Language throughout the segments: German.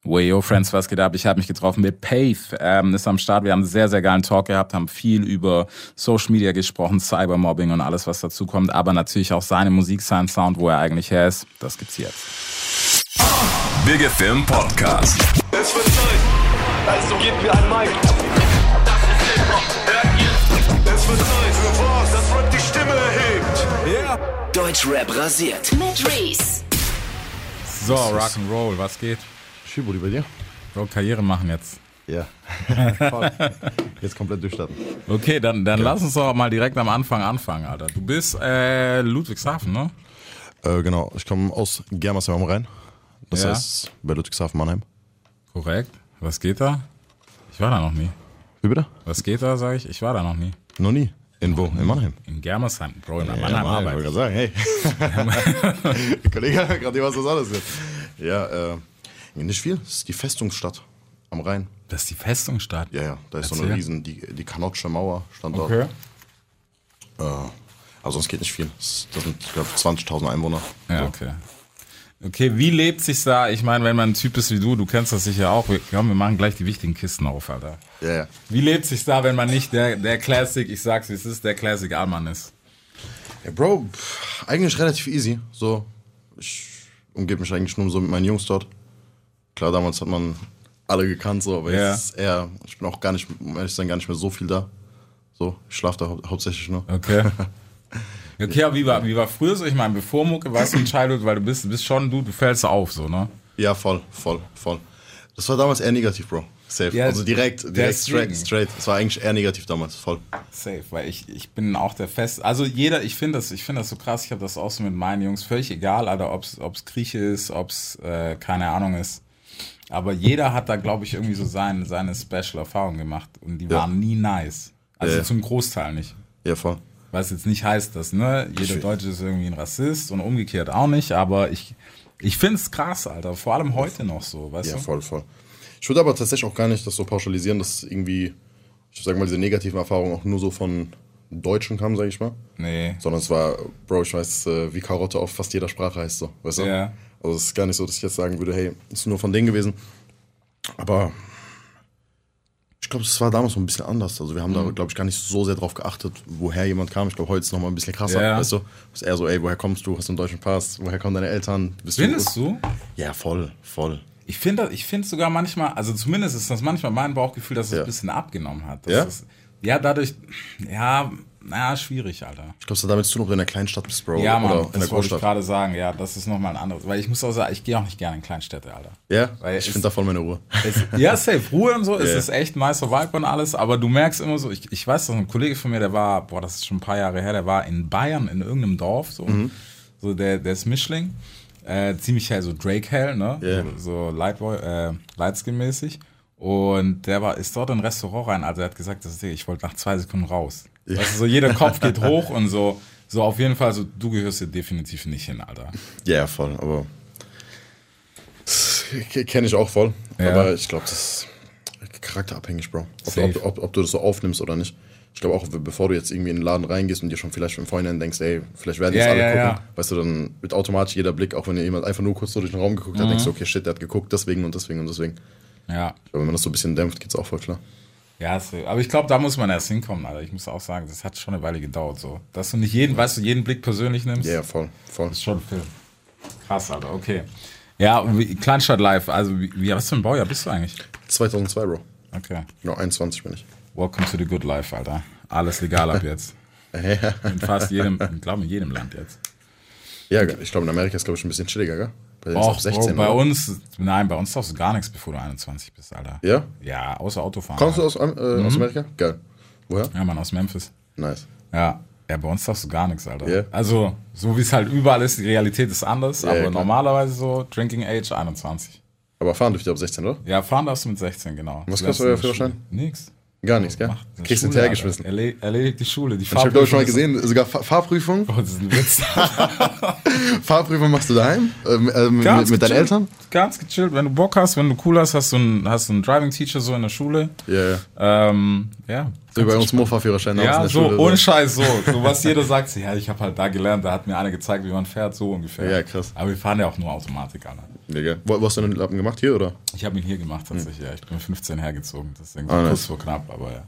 Yo, Friends, was geht ab? Ich habe mich getroffen mit Paith, ist am Start. Wir haben einen sehr, sehr geilen Talk gehabt, haben viel über Social Media gesprochen, Cybermobbing und alles, was dazu kommt, aber natürlich auch seine Musik, seinen Sound, wo er eigentlich her ist. Das gibt's jetzt. Big FM Podcast. Es wird Zeit, also gebt mir ein Mic. Das ist Hip-Hop, hört ihr? Es wird Zeit für was, das Rap die Stimme erhebt. Yeah. Deutschrap rasiert. Mit Reese. So, Rock'n'Roll, was geht? Schibudi bei dir? Bro, Karriere machen jetzt. Ja. Jetzt komplett durchstarten. Okay, dann lass uns doch mal direkt am Anfang anfangen, Alter. Du bist Ludwigshafen, ne? Genau, ich komme aus Germersheim am Rhein. Das Ja. heißt bei Ludwigshafen Mannheim. Korrekt. Was geht da? Ich war da noch nie. Wie bitte? Was geht da, sag ich? Ich war da noch nie. Noch nie. In wo? In Mannheim. In Germersheim, Bro, in Mannheim Ich arbeite wollte ich. gerade sagen, hey. Kollege, gerade was das alles ist. Ja, nicht viel. Das ist die Festungsstadt am Rhein. Das ist die Festungsstadt. Ja, da ist so Erzähl. eine riesen, die Kanotsche Mauer stand dort. Okay. Also es geht nicht viel. Das sind, ich glaube, 20.000 Einwohner. Ja, So. okay. Okay, wie lebt sich da? Ich meine, wenn man ein Typ ist wie du kennst das sicher auch. Wir machen gleich die wichtigen Kisten auf, Alter. Ja. Wie lebt sich da, wenn man nicht der Classic, ich sag's wie es ist, der Classic Allmann ist? Ja, Bro, eigentlich relativ easy. So, ich umgebe mich eigentlich nur so mit meinen Jungs dort. Klar, damals hat man alle gekannt, so, aber Ja. jetzt ist eher, ich bin auch gar nicht, um ehrlich zu sein, gar nicht mehr so viel da. So, ich schlafe da hauptsächlich nur. Okay. Okay, aber wie war früher so? Ich meine, bevor Mucke warst du ein Childhood, weil du bist schon, du fällst auf, so, ne? Ja, voll. Das war damals eher negativ, Bro. Safe. Ja, also direkt deswegen. straight. Das war eigentlich eher negativ damals, voll. Safe, weil ich bin auch der Fest. Also ich finde das so krass, ich habe das auch so mit meinen Jungs, völlig egal, Alter, ob's Grieche ist, ob's keine Ahnung ist. Aber jeder hat da, glaube ich, irgendwie so seine Special-Erfahrungen gemacht und die waren nie nice. Also zum Großteil nicht. Ja, voll. Was jetzt nicht heißt, dass jeder Deutsche ist irgendwie ein Rassist und umgekehrt auch nicht, aber ich finde es krass, Alter, vor allem heute noch so, weißt Ja, du? voll. Ich würde aber tatsächlich auch gar nicht das so pauschalisieren, dass irgendwie, ich sag mal, diese negativen Erfahrungen auch nur so von Deutschen kamen, sag ich mal. Nee. Sondern es war, Bro, ich weiß, wie Karotte auf fast jeder Sprache heißt so, weißt du? Ja. Also es ist gar nicht so, dass ich jetzt sagen würde, hey, ist nur von denen gewesen. Aber ich glaube, es war damals so ein bisschen anders. Also wir haben da, glaube ich, gar nicht so sehr drauf geachtet, woher jemand kam. Ich glaube, heute ist es nochmal ein bisschen krasser, Ja. weißt du? Es ist eher so, ey, woher kommst du? Hast du einen deutschen Pass? Woher kommen deine Eltern? Findest du? Ja, voll. Ich finde sogar manchmal, also zumindest ist das manchmal mein Bauchgefühl, dass es ein bisschen abgenommen hat. Ja? Dadurch, schwierig, Alter. Ich glaube, es hat damit zu tun, ob du in einer Kleinstadt bist, Bro. Ja, Mann, oder in der das wollte ich Großstadt. gerade sagen, ja, das ist nochmal ein anderes. Weil ich muss auch sagen, ich gehe auch nicht gerne in Kleinstädte, Alter. Ja? Weil Ich finde da voll meine Ruhe. Ja, safe, Ruhe und so, es Ja. ist echt nicer Vibe und alles, aber du merkst immer so, ich weiß, dass ein Kollege von mir, der war, das ist schon ein paar Jahre her, der war in Bayern in irgendeinem Dorf, so der ist Mischling, ziemlich hell, so Drake hell, ne, Ja. so Lightskin-mäßig, und ist dort in ein Restaurant rein, also er hat gesagt, ich wollte nach 2 Sekunden raus. Ja. Weißt du, so jeder Kopf geht hoch und so auf jeden Fall, so du gehörst hier definitiv nicht hin, Alter. Ja, voll, aber kenne ich auch voll. Ja. Aber ich glaube, das ist charakterabhängig, Bro. Safe. Ob du das so aufnimmst oder nicht. Ich glaube auch, bevor du jetzt irgendwie in den Laden reingehst und dir schon vielleicht im Vorhinein denkst, ey, vielleicht werden jetzt Ja, alle ja, gucken, ja. weißt du, dann wird automatisch jeder Blick, auch wenn jemand einfach nur kurz so durch den Raum geguckt hat, denkst du, okay, shit, der hat geguckt, deswegen und deswegen und deswegen. Ja. Aber wenn man das so ein bisschen dämpft, geht's auch voll klar. Ja, aber ich glaube, da muss man erst hinkommen, Alter. Ich muss auch sagen, das hat schon eine Weile gedauert, so. Dass du nicht jeden Blick persönlich nimmst. Ja, voll. Das ist schon viel. Krass, Alter, okay. Ja, Kleinstadt live, also was für ein Baujahr bist du eigentlich? 2002, Bro. Okay. Genau, 21 bin ich. Welcome to the good life, Alter. Alles legal ab jetzt. In fast jedem Land jetzt. Ja, ich glaube, in Amerika ist, glaube ich, ein bisschen chilliger, gell? Bei denen ist Och, ab 16, bei oder? uns darfst du gar nichts, bevor du 21 bist, Alter. Ja? Ja, außer Autofahren. Kommst du Alter. aus Amerika? Geil. Woher? Ja, Mann, aus Memphis. Nice. Ja, bei uns darfst du gar nichts, Alter. Yeah. Also, so wie es halt überall ist, die Realität ist anders, Ja, aber klar. normalerweise so Drinking Age 21. Aber fahren dürft ihr ab 16, oder? Ja, fahren darfst du mit 16, genau. Was Du kostet lernst euer in der Führerschein? Schule. Nix. Gar nichts, gell? Macht Kriegst du Schule, hinterhergeschmissen. Alter. Erledigt die Schule. Die Ich habe, glaube ich, schon mal Fahrprüfung gesehen, sogar Fahrprüfung. ist- Oh, das ist ein Witz. Fahrprüfung machst du daheim? Ganz Mit deinen gechillt. Eltern? Ganz gechillt. Wenn du Bock hast, wenn du cool hast, hast du einen Driving-Teacher so in der Schule. Ja. Ja. So bei uns Mofa-Führerschein Ja, in der so, Schule. ohne Scheiß, so was jeder sagt, ja, ich habe halt da gelernt, da hat mir einer gezeigt, wie man fährt, so ungefähr. Ja, krass. Aber wir fahren ja auch nur Automatik, Alter. Mega. Wo hast du den Lappen gemacht? Hier, oder? Ich habe ihn hier gemacht, tatsächlich, ja. Ich bin 15 hergezogen, deswegen nice. kurz vor knapp, aber ja.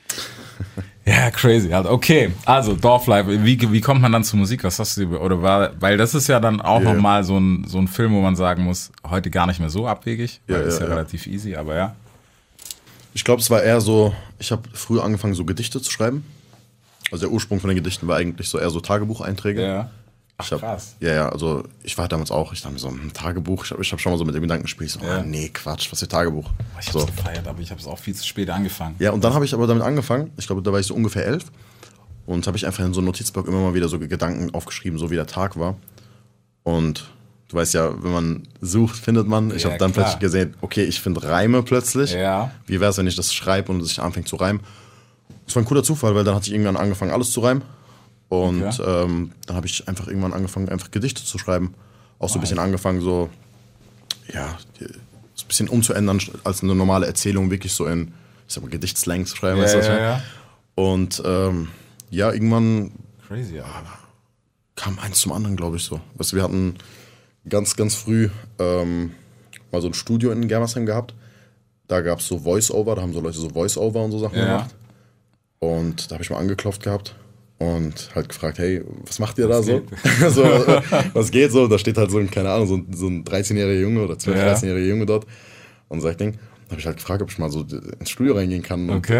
Ja, crazy. Halt. Okay, also Dorflife, wie kommt man dann zur Musik? Was hast du weil das ist ja dann auch nochmal so ein Film, wo man sagen muss, heute gar nicht mehr so abwegig, weil ist ja relativ easy, aber ja. Ich glaube, es war eher so, ich habe früher angefangen, so Gedichte zu schreiben. Also der Ursprung von den Gedichten war eigentlich so eher so Tagebucheinträge. Ja. Ach, krass. Ja, also ich war damals auch, ich dachte mir so, ein Tagebuch, ich hab schon mal so mit dem Gedanken gespielt, so, nee, Quatsch, was für Tagebuch. Ich hab's gefeiert, aber ich habe es auch viel zu spät angefangen. Ja, und dann habe ich aber damit angefangen, ich glaube, da war ich so ungefähr 11 und habe ich einfach in so einem Notizblock immer mal wieder so Gedanken aufgeschrieben, so wie der Tag war. Und du weißt ja, wenn man sucht, findet man. Ich habe dann plötzlich gesehen, okay, ich finde Reime plötzlich. Ja. Wie wäre es, wenn ich das schreibe und es sich anfängt zu reimen? Das war ein cooler Zufall, weil dann hatte ich irgendwann angefangen, alles zu reimen. Und dann habe ich einfach irgendwann angefangen, einfach Gedichte zu schreiben. Auch so ein bisschen angefangen, so, ja, ein bisschen umzuändern, als eine normale Erzählung wirklich so in, ich sag mal, Gedichtslang zu schreiben. Ja. Und ja, irgendwann crazy, ja. kam eins zum anderen, glaube ich, so. Weißt du, wir hatten ganz, ganz früh mal so ein Studio in Germersheim gehabt. Da gab es so Voice-Over, da haben so Leute so Voice-Over und so Sachen gemacht. Und da habe ich mal angeklopft gehabt und halt gefragt, hey, was macht ihr da so? So? Was geht so? Da steht halt so ein, keine Ahnung, so ein 13-jähriger Junge oder 12-13-jähriger Junge dort und sagt Ding. Da habe ich halt gefragt, ob ich mal so ins Studio reingehen kann. Und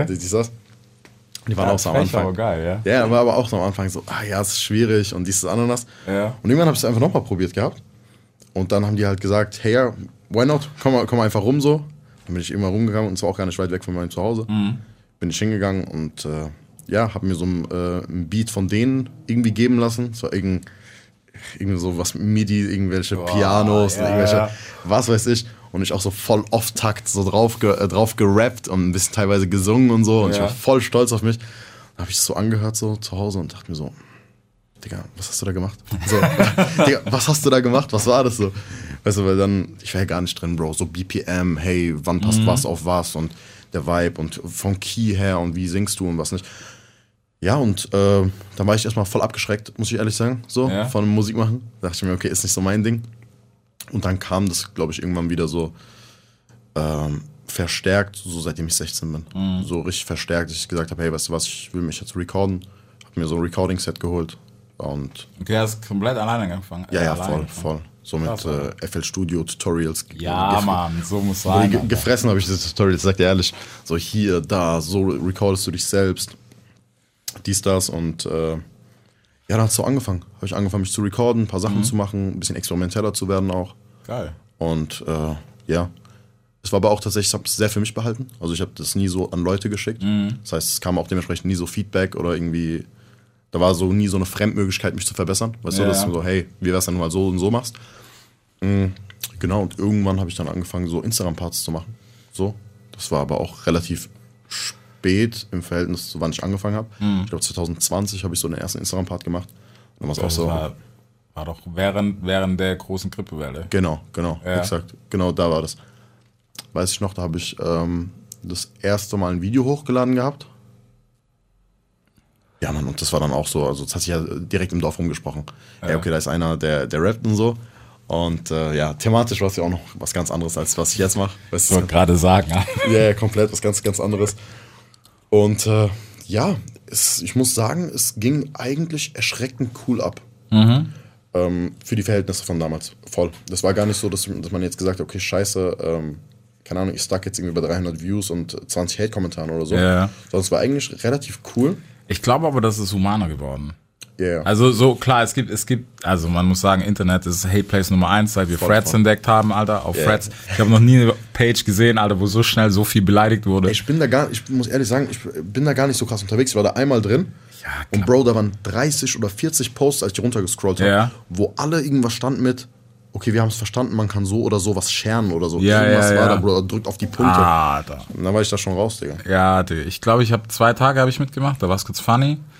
die waren auch so am Anfang. Aber geil, ja. Ja, war aber auch so am Anfang so, es ist schwierig und dieses Ananas. Ja. Und irgendwann habe ich es einfach nochmal probiert gehabt. Und dann haben die halt gesagt, hey, ja, why not? Komm einfach rum so. Dann bin ich immer rumgegangen und zwar auch gar nicht weit weg von meinem Zuhause. Bin ich hingegangen und habe mir so ein Beat von denen irgendwie geben lassen. Es war irgendwie so was mit MIDI, irgendwelche Pianos, irgendwelche, was weiß ich. Und ich auch so voll off-Takt so drauf gerappt und ein bisschen teilweise gesungen und so. Und ich war voll stolz auf mich. Dann habe ich es so angehört so zu Hause und dachte mir so, Digga, was hast du da gemacht? So, Digga, was hast du da gemacht? Was war das so? Weißt du, weil dann, ich war ja gar nicht drin, Bro. So BPM, hey, wann passt was auf was und der Vibe und vom Key her und wie singst du und was nicht. Ja, und dann war ich erstmal voll abgeschreckt, muss ich ehrlich sagen, so, von Musik machen. Da dachte ich mir, okay, ist nicht so mein Ding. Und dann kam das, glaube ich, irgendwann wieder so verstärkt, so seitdem ich 16 bin. So richtig verstärkt, dass ich gesagt habe, hey, weißt du was, ich will mich jetzt recorden. Hab mir so ein Recording-Set geholt. Und okay, hast komplett alleine angefangen? Ja, voll. So mit FL Studio Tutorials. Ja, Mann, so muss sein. Gefressen habe ich diese Tutorials, sag dir ehrlich. So hier, da, so recordest du dich selbst. Dies, das und dann hat es so angefangen. Habe ich angefangen, mich zu recorden, ein paar Sachen zu machen, ein bisschen experimenteller zu werden auch. Geil. Und es war aber auch tatsächlich, ich habe es sehr für mich behalten. Also ich habe das nie so an Leute geschickt. Das heißt, es kam auch dementsprechend nie so Feedback oder irgendwie, da war so nie so eine Fremdmöglichkeit, mich zu verbessern. Weißt du, dass du so, hey, wie wär's, wenn du mal so und so machst? Genau, und irgendwann habe ich dann angefangen, so Instagram-Parts zu machen. So, das war aber auch relativ spät im Verhältnis zu wann ich angefangen habe. Ich glaube 2020 habe ich so den ersten Instagram-Part gemacht. Und dann auch so. War doch während der großen Grippewelle. Genau, exakt. Genau, da war das. Weiß ich noch, da habe ich das erste Mal ein Video hochgeladen gehabt. Ja, Mann, und das war dann auch so, also das hat sich ja direkt im Dorf rumgesprochen. Ja, okay, da ist einer, der rappt und so. Und thematisch war es ja auch noch was ganz anderes, als was ich jetzt mache. Ich wollte gerade sagen. Ja, komplett was ganz, ganz anderes. Und ich muss sagen, es ging eigentlich erschreckend cool ab. Für die Verhältnisse von damals. Voll. Das war gar nicht so, dass man jetzt gesagt hat, okay, scheiße, keine Ahnung, ich stuck jetzt irgendwie bei 300 Views und 20 Hate-Kommentaren oder so. Sondern es war eigentlich relativ cool. Ich glaube aber, das ist humaner geworden. Yeah. Also so, klar, es gibt, also man muss sagen, Internet ist Hate Place Nummer 1, seit wir Threads entdeckt haben, Alter, auf Threads. Ich habe noch nie eine Page gesehen, Alter, wo so schnell so viel beleidigt wurde. Ich muss ehrlich sagen, ich bin da gar nicht so krass unterwegs. Ich war da einmal drin. Ja, und Bro, da waren 30 oder 40 Posts, als ich runtergescrollt habe, wo alle irgendwas stand mit, okay, wir haben es verstanden, man kann so oder so was scheren oder so. Irgendwas war da, Bro, drückt auf die Punkte. Und dann war ich da schon raus, Digga. Ja, Digga. Ich glaube, 2 Tage habe ich mitgemacht, da war es kurz funny. Ja.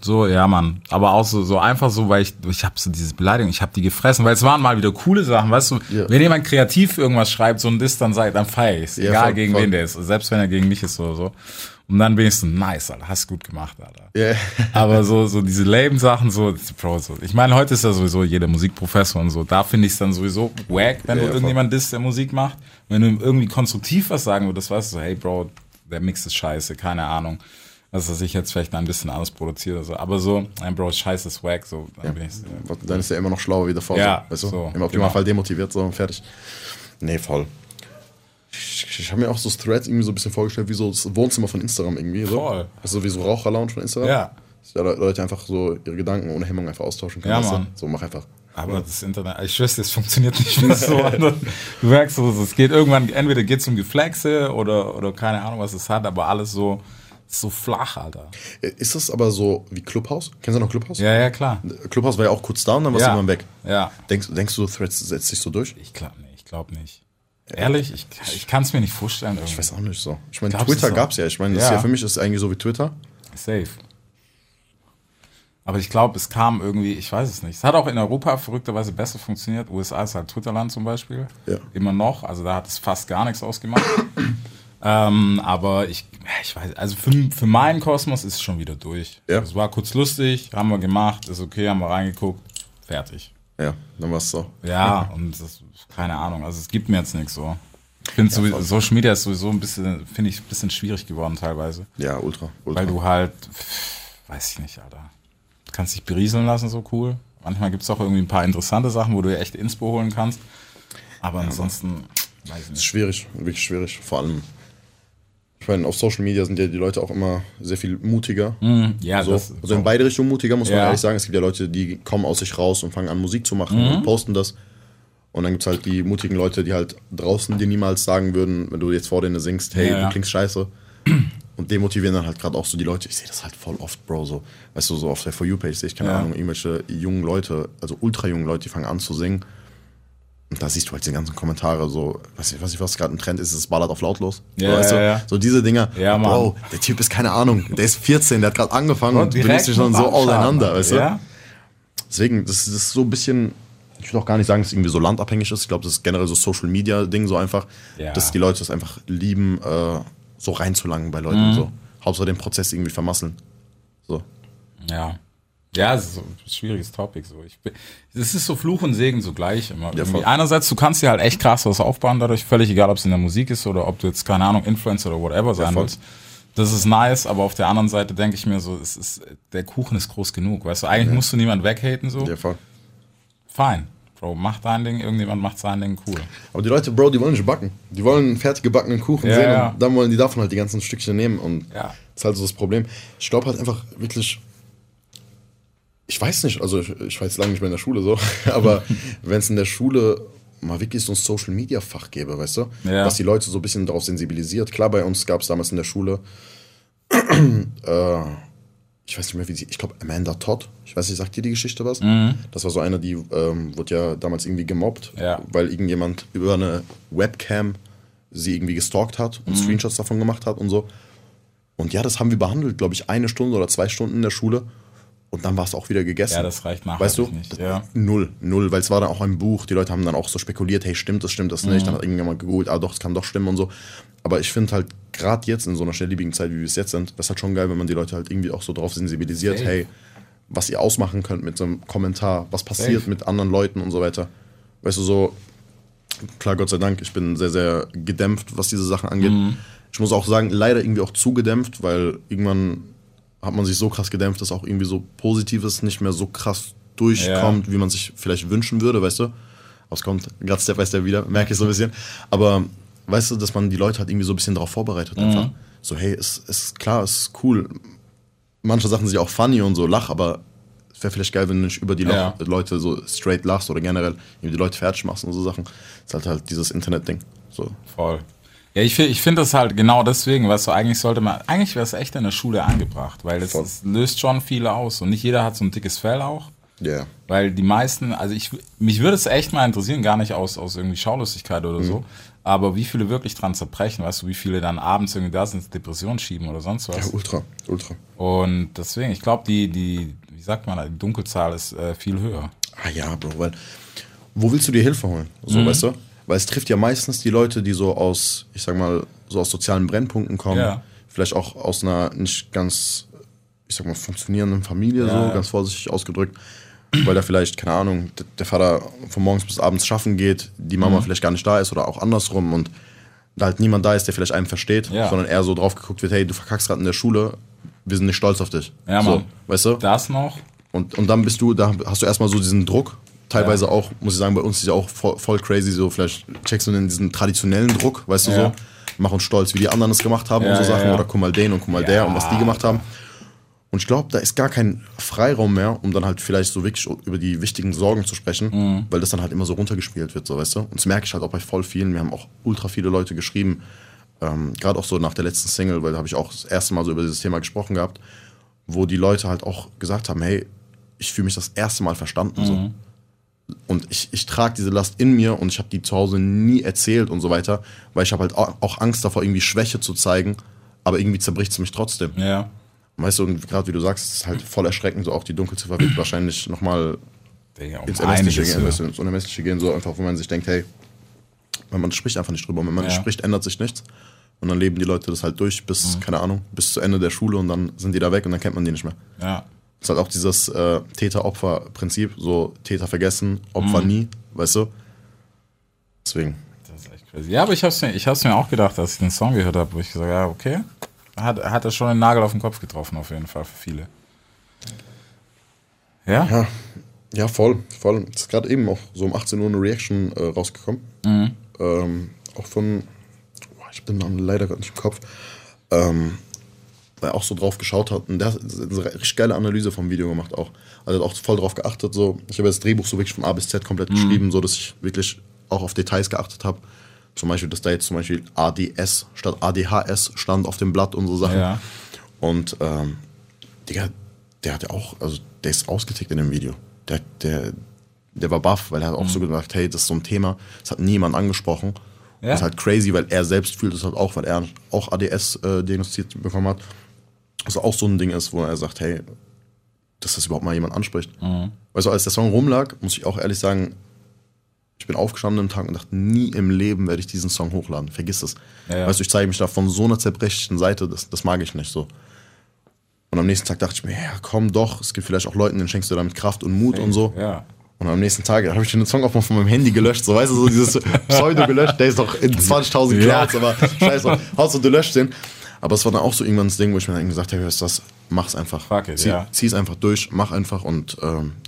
So, ja, Mann. Aber auch so einfach so, weil ich habe so diese Beleidigung, ich habe die gefressen, weil es waren mal wieder coole Sachen, weißt du, wenn jemand kreativ irgendwas schreibt, so ein Diss, dann feiere ich's. Ja, Egal voll, gegen voll. wen der ist. Selbst wenn er gegen mich ist oder so. Und dann bin ich so, nice, Alter, hast gut gemacht, Alter. Yeah. Aber so diese Leben-Sachen, so, Bro, so. Ich meine, heute ist ja sowieso jeder Musikprofessor und so. Da finde ich es dann sowieso wack, wenn du irgendjemand disst, der Musik macht. Wenn du ihm irgendwie konstruktiv was sagen würdest, weißt du, so, hey, Bro, der Mix ist scheiße, keine Ahnung. Was weiß ich jetzt vielleicht ein bisschen anders produziert oder so. Aber so, ein Bro, scheiße ist wack, so, dann bin ich so. Dann ist er immer noch schlauer wie davor. Ja, so, weißt du? so, Im Optimalfall demotiviert, so, fertig. Nee, voll. Ich habe mir auch so Threads irgendwie so ein bisschen vorgestellt, wie so das Wohnzimmer von Instagram irgendwie. So. Voll. Also wie so Raucher-Lounge von Instagram. Ja. Dass ja Leute einfach so ihre Gedanken ohne Hemmung einfach austauschen können. Ja, weißt du? Mann. So, mach einfach. Aber das Internet, ich schwöre, es funktioniert nicht mehr so. Du merkst so, es geht irgendwann, entweder geht es um Geflexe oder keine Ahnung, was es hat, aber alles so flach, Alter. Ist das aber so wie Clubhouse? Kennst du noch Clubhouse? Ja, klar. Clubhouse war ja auch kurz da und dann warst du irgendwann weg. Ja. Denkst du, Threads setzt sich so durch? Ich glaube nicht. Ehrlich, ich kann es mir nicht vorstellen. Irgendwie. Ich weiß auch nicht so. Ich meine, Glaubst Twitter du so? gab's ja. Ich meine, das ist ja für mich ist eigentlich so wie Twitter. Safe. Aber ich glaube, es kam irgendwie, ich weiß es nicht. Es hat auch in Europa verrückterweise besser funktioniert. USA ist halt Twitterland zum Beispiel. Ja. Immer noch. Also da hat es fast gar nichts ausgemacht. Aber ich weiß, also für meinen Kosmos ist es schon wieder durch. Ja. Es war kurz lustig, haben wir gemacht, ist okay, haben wir reingeguckt, fertig. Ja, dann war's so. Ja, und das, keine Ahnung, also es gibt mir jetzt nichts so. Ich finde Social Media ist sowieso ein bisschen schwierig geworden teilweise. Ja, ultra. Weil du halt, weiß ich nicht, Alter. Du kannst dich berieseln lassen, so cool. Manchmal gibt es auch irgendwie ein paar interessante Sachen, wo du dir echt Inspo holen kannst. Aber ansonsten, weiß ich Das ist nicht. schwierig, wirklich schwierig. Vor allem, ich meine, auf Social Media sind ja die Leute auch immer sehr viel mutiger. Ja, So. das Also in beide Richtungen mutiger, muss man Ja. ehrlich sagen. Es gibt ja Leute, die kommen aus sich raus und fangen an, Musik zu machen und posten das. Und dann gibt es halt die mutigen Leute, die halt draußen dir niemals sagen würden, wenn du jetzt vor denen singst, hey, Ja. du klingst scheiße. Und demotivieren dann halt gerade auch so die Leute. Ich sehe das halt voll oft, Bro, so. Weißt du, so auf der For You-Page sehe ich, keine Ja. Ahnung, irgendwelche jungen Leute, also ultra jungen Leute, die fangen an zu singen. Und da siehst du halt die ganzen Kommentare, so, weiß ich, was gerade ein Trend ist, es ballert auf lautlos. Ja, so, weißt ja, du? ja. So diese Dinger, Ja, Mann. Bro, der Typ ist keine Ahnung, der ist 14, der hat gerade angefangen und Direkt benutzt sich schon mit so Abschaden, auseinander, Mann. weißt du? Ja? Deswegen, das ist so ein bisschen, ich will auch gar nicht sagen, dass es irgendwie so landabhängig ist. Ich glaube, das ist generell so Social-Media-Ding, so einfach, Ja. dass die Leute es einfach lieben, so reinzulangen bei Leuten. So. Hauptsache den Prozess irgendwie vermasseln. So. Ja. Ja, es ist so ein schwieriges Topic. So. Es ist so Fluch und Segen zugleich immer. Ja, voll. Einerseits, du kannst dir halt echt krass was aufbauen dadurch, völlig egal, ob es in der Musik ist oder ob du jetzt, keine Ahnung, Influencer oder whatever sein voll. willst. Das ist nice, aber auf der anderen Seite denke ich mir so, der Kuchen ist groß genug. Weißt du, eigentlich musst du niemand weghaten, so. Ja, voll. Fein. Bro, mach dein Ding, irgendjemand macht sein Ding, cool. Aber die Leute, Bro, die wollen nicht backen. Die wollen fertig gebackenen Kuchen Ja, sehen ja. und dann wollen die davon halt die ganzen Stückchen nehmen und Ja. das ist halt so das Problem. Ich glaube halt einfach wirklich, ich weiß nicht, also ich war jetzt lange nicht mehr in der Schule so, aber wenn es in der Schule mal wirklich so ein Social-Media-Fach gäbe, weißt du, Ja. was die Leute so ein bisschen darauf sensibilisiert. Klar, bei uns gab es damals in der Schule, ich weiß nicht mehr, wie sie, ich glaube Amanda Todd, ich weiß nicht, sagt dir die Geschichte was? Das war so eine, die wurde ja damals irgendwie gemobbt, Ja. weil irgendjemand über eine Webcam sie irgendwie gestalkt hat und Screenshots davon gemacht hat und so. Und ja, das haben wir behandelt, glaube ich, 1 Stunde oder 2 Stunden in der Schule. Und dann war es auch wieder gegessen. Ja, das reicht nachher Weißt du? nicht. Ja. Null, weil es war dann auch ein Buch. Die Leute haben dann auch so spekuliert, hey, stimmt das nicht? Dann hat irgendjemand gegoogelt, doch, es kann doch stimmen und so. Aber ich finde halt, gerade jetzt in so einer schnelllebigen Zeit, wie wir es jetzt sind, das ist halt schon geil, wenn man die Leute halt irgendwie auch so drauf sensibilisiert, Safe. hey, was ihr ausmachen könnt mit so einem Kommentar, was passiert Safe. mit anderen Leuten und so weiter. Weißt du, so, klar, Gott sei Dank, ich bin sehr, sehr gedämpft, was diese Sachen angeht. Ich muss auch sagen, leider irgendwie auch zu gedämpft, weil irgendwann hat man sich so krass gedämpft, dass auch irgendwie so Positives nicht mehr so krass durchkommt, wie man sich vielleicht wünschen würde, weißt du? Aber es kommt gerade Step by Step wieder, merke ich so ein bisschen. Aber weißt du, dass man die Leute halt irgendwie so ein bisschen darauf vorbereitet einfach. So, hey, es ist klar, es ist cool. Manche Sachen sind ja auch funny und so, lach, aber es wäre vielleicht geil, wenn du nicht über die Ja. Leute so straight lachst oder generell irgendwie die Leute fertig machst und so Sachen. Das ist halt dieses Internet-Ding. So. Voll. Ja, ich finde das halt genau deswegen, weißt du, eigentlich wäre es echt in der Schule angebracht, weil das löst schon viele aus und nicht jeder hat so ein dickes Fell auch. Ja. Yeah. Weil die meisten, also mich würde es echt mal interessieren, gar nicht aus irgendwie Schaulustigkeit oder so, aber wie viele wirklich dran zerbrechen, weißt du, wie viele dann abends irgendwie da sind, Depressionen schieben oder sonst was. Ja, ultra. Und deswegen, ich glaube, wie sagt man, die Dunkelzahl ist viel höher. Ah ja, Bro, weil wo willst du dir Hilfe holen? So, weißt du? Weil es trifft ja meistens die Leute, die so aus, ich sag mal, so aus sozialen Brennpunkten kommen. Ja. Vielleicht auch aus einer nicht ganz, ich sag mal, funktionierenden Familie, so ganz vorsichtig ausgedrückt. Weil da vielleicht, keine Ahnung, der Vater von morgens bis abends schaffen geht, die Mama vielleicht gar nicht da ist oder auch andersrum und da halt niemand da ist, der vielleicht einen versteht, sondern eher so drauf geguckt wird, hey, du verkackst gerade in der Schule, wir sind nicht stolz auf dich. Ja, so, Mann. weißt du? Das noch. Und dann da hast du erstmal so diesen Druck, teilweise auch, muss ich sagen, bei uns ist ja auch voll crazy, so vielleicht checkst du denn diesen traditionellen Druck, weißt du so, mach uns stolz, wie die anderen es gemacht haben und so Sachen, oder guck mal den und guck mal der und was die gemacht haben. Und ich glaube, da ist gar kein Freiraum mehr, um dann halt vielleicht so wirklich über die wichtigen Sorgen zu sprechen, weil das dann halt immer so runtergespielt wird, so, weißt du. Und das merke ich halt auch bei voll vielen. Wir haben auch ultra viele Leute geschrieben, gerade auch so nach der letzten Single, weil da habe ich auch das erste Mal so über dieses Thema gesprochen gehabt, wo die Leute halt auch gesagt haben, hey, ich fühle mich das erste Mal verstanden, so. Und ich trage diese Last in mir und ich habe die zu Hause nie erzählt und so weiter, weil ich habe halt auch Angst davor, irgendwie Schwäche zu zeigen, aber irgendwie zerbricht es mich trotzdem. Ja. Weißt du, und gerade wie du sagst, es ist halt voll erschreckend, so auch die Dunkelziffer wird wahrscheinlich nochmal ins Unermessliche gehen, so einfach, wo man sich denkt, hey, weil man spricht einfach nicht drüber, und wenn man nicht spricht, ändert sich nichts und dann leben die Leute das halt durch bis, keine Ahnung, bis zu Ende der Schule und dann sind die da weg und dann kennt man die nicht mehr. Ja. Das ist halt auch dieses Täter-Opfer-Prinzip, so Täter vergessen, Opfer nie, weißt du? Deswegen. Das ist echt crazy. Ja, aber ich hab's mir auch gedacht, als ich den Song gehört habe, wo ich gesagt habe, ja, okay, hat er schon einen Nagel auf den Kopf getroffen, auf jeden Fall, für viele. Ja? Ja, voll. Es ist gerade eben auch so um 18 Uhr eine Reaction rausgekommen. Auch von, ich habe den Namen leider gerade nicht im Kopf, weil er auch so drauf geschaut hat. Und der hat eine richtig geile Analyse vom Video gemacht auch. Also hat auch voll drauf geachtet. So. Ich habe das Drehbuch so wirklich von A bis Z komplett geschrieben, so dass ich wirklich auch auf Details geachtet habe. Zum Beispiel, dass da jetzt zum Beispiel ADS statt ADHS stand auf dem Blatt und so Sachen. Ja. Und Digga, der hat ja auch, also der ist ausgetickt in dem Video. Der war baff, weil er hat auch so gesagt, hey, das ist so ein Thema, das hat niemand angesprochen. Ja. Das ist halt crazy, weil er selbst fühlt es halt auch, weil er auch ADS diagnostiziert bekommen hat. Was auch so ein Ding ist, wo er sagt, hey, dass das überhaupt mal jemand anspricht. Weißt du, als der Song rumlag, muss ich auch ehrlich sagen, ich bin aufgestanden am Tag und dachte, nie im Leben werde ich diesen Song hochladen. Vergiss es. Ja. Weißt du, ich zeige mich da von so einer zerbrechlichen Seite, das mag ich nicht so. Und am nächsten Tag dachte ich mir, ja komm doch, es gibt vielleicht auch Leuten, denen schenkst du damit Kraft und Mut und so. Ja. Und am nächsten Tag habe ich den Song auch mal von meinem Handy gelöscht, so weißt du, so dieses Pseudo gelöscht, der ist doch in 20.000 Clouds, aber scheiße, Hauptsache du löscht den. Aber es war dann auch so irgendwann das Ding, wo ich mir dann gesagt habe, hörst du das, mach's einfach. Fuck it, Zieh's einfach durch, mach einfach und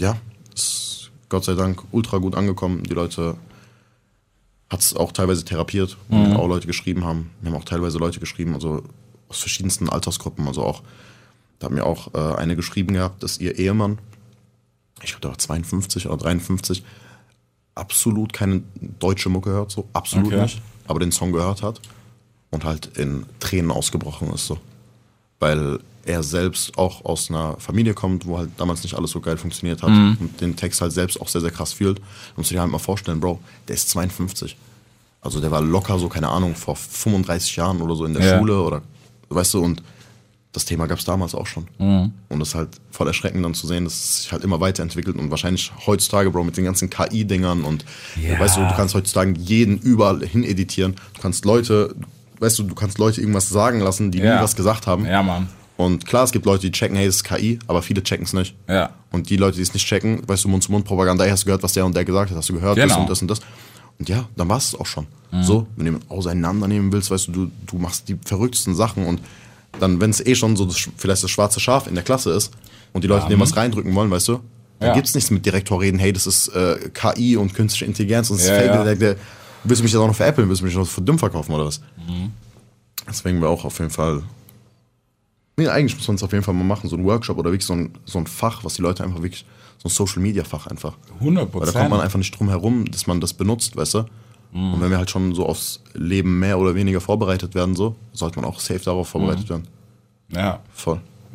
ist Gott sei Dank ultra gut angekommen. Die Leute hat es auch teilweise therapiert, wo auch Leute geschrieben haben. Wir haben auch teilweise Leute geschrieben, also aus verschiedensten Altersgruppen, also auch, da hat mir auch eine geschrieben gehabt, dass ihr Ehemann, ich glaube, der war 52 oder 53, absolut keine deutsche Mucke hört, so, absolut nicht, aber den Song gehört hat und halt in Tränen ausgebrochen ist, so. Weil er selbst auch aus einer Familie kommt, wo halt damals nicht alles so geil funktioniert hat und den Text halt selbst auch sehr, sehr krass fühlt. Und musst du dir halt mal vorstellen, Bro, der ist 52. Also der war locker so, keine Ahnung, vor 35 Jahren oder so in der Schule oder, weißt du, und das Thema gab es damals auch schon. Und das ist halt voll erschreckend dann zu sehen, dass es sich halt immer weiterentwickelt und wahrscheinlich heutzutage, Bro, mit den ganzen KI-Dingern und weißt du kannst heutzutage jeden überall hin editieren. Du kannst Leute, weißt du kannst Leute irgendwas sagen lassen, die nie was gesagt haben. Ja, Mann. Und klar, es gibt Leute, die checken, hey, das ist KI, aber viele checken es nicht. Ja. Und die Leute, die es nicht checken, weißt du, Mund-zu-Mund-Propaganda, hast du gehört, was der und der gesagt hat, hast du gehört, das und das und das. Und ja, dann war es auch schon. So, wenn du jemanden auseinandernehmen willst, weißt du, du machst die verrücktesten Sachen und dann, wenn es schon so vielleicht das schwarze Schaf in der Klasse ist und die Leute dem was reindrücken wollen, weißt du, dann gibt's nichts mit Direktor reden, hey, das ist KI und künstliche Intelligenz und das ist Fake. Willst du mich jetzt auch noch veräppeln, willst du mich noch für dumm verkaufen oder was? Deswegen wir auch auf jeden Fall. Nee, eigentlich muss man es auf jeden Fall mal machen, so ein Workshop oder wirklich so ein Fach, was die Leute einfach wirklich, so ein Social-Media-Fach einfach. 100%. Weil da kommt man einfach nicht drum herum, dass man das benutzt, weißt du? Und wenn wir halt schon so aufs Leben mehr oder weniger vorbereitet werden, so, sollte man auch safe darauf vorbereitet werden. Ja. Voll.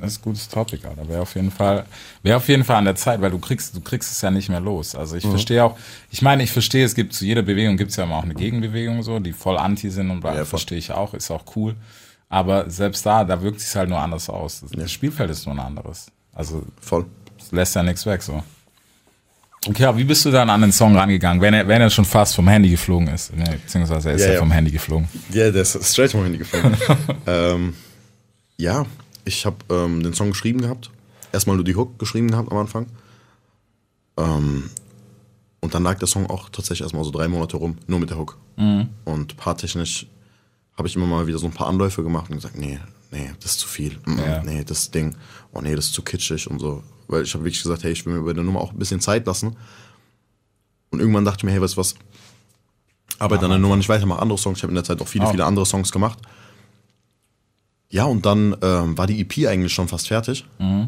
ist ein gutes Topic, Alter. Wäre auf jeden Fall an der Zeit, weil du kriegst es ja nicht mehr los. Also ich verstehe auch, ich verstehe, es gibt zu jeder Bewegung gibt's ja immer auch eine Gegenbewegung so, die voll anti sind und verstehe ich auch, ist auch cool. Aber selbst da wirkt es halt nur anders aus. Das Spielfeld ist nur ein anderes. Also voll. Es lässt ja nichts weg so. Okay, aber wie bist du dann an den Song rangegangen, wenn er schon fast vom Handy geflogen ist? Nee, beziehungsweise er ist ja vom Handy geflogen. Ja, der ist straight vom Handy geflogen. Ja, ich habe den Song geschrieben gehabt. Erstmal nur die Hook geschrieben gehabt am Anfang. Und dann lag der Song auch tatsächlich erstmal so 3 Monate rum, nur mit der Hook. Und paartechnisch habe ich immer mal wieder so ein paar Anläufe gemacht und gesagt, nee, das ist zu viel. Nee, das Ding. Oh nee, das ist zu kitschig und so. Weil ich habe wirklich gesagt, hey, ich will mir bei der Nummer auch ein bisschen Zeit lassen. Und irgendwann dachte ich mir, hey, weißt du was, arbeite an der Nummer nicht weiter, mach andere Songs. Ich habe in der Zeit auch viele andere Songs gemacht. Ja, und dann war die EP eigentlich schon fast fertig. Und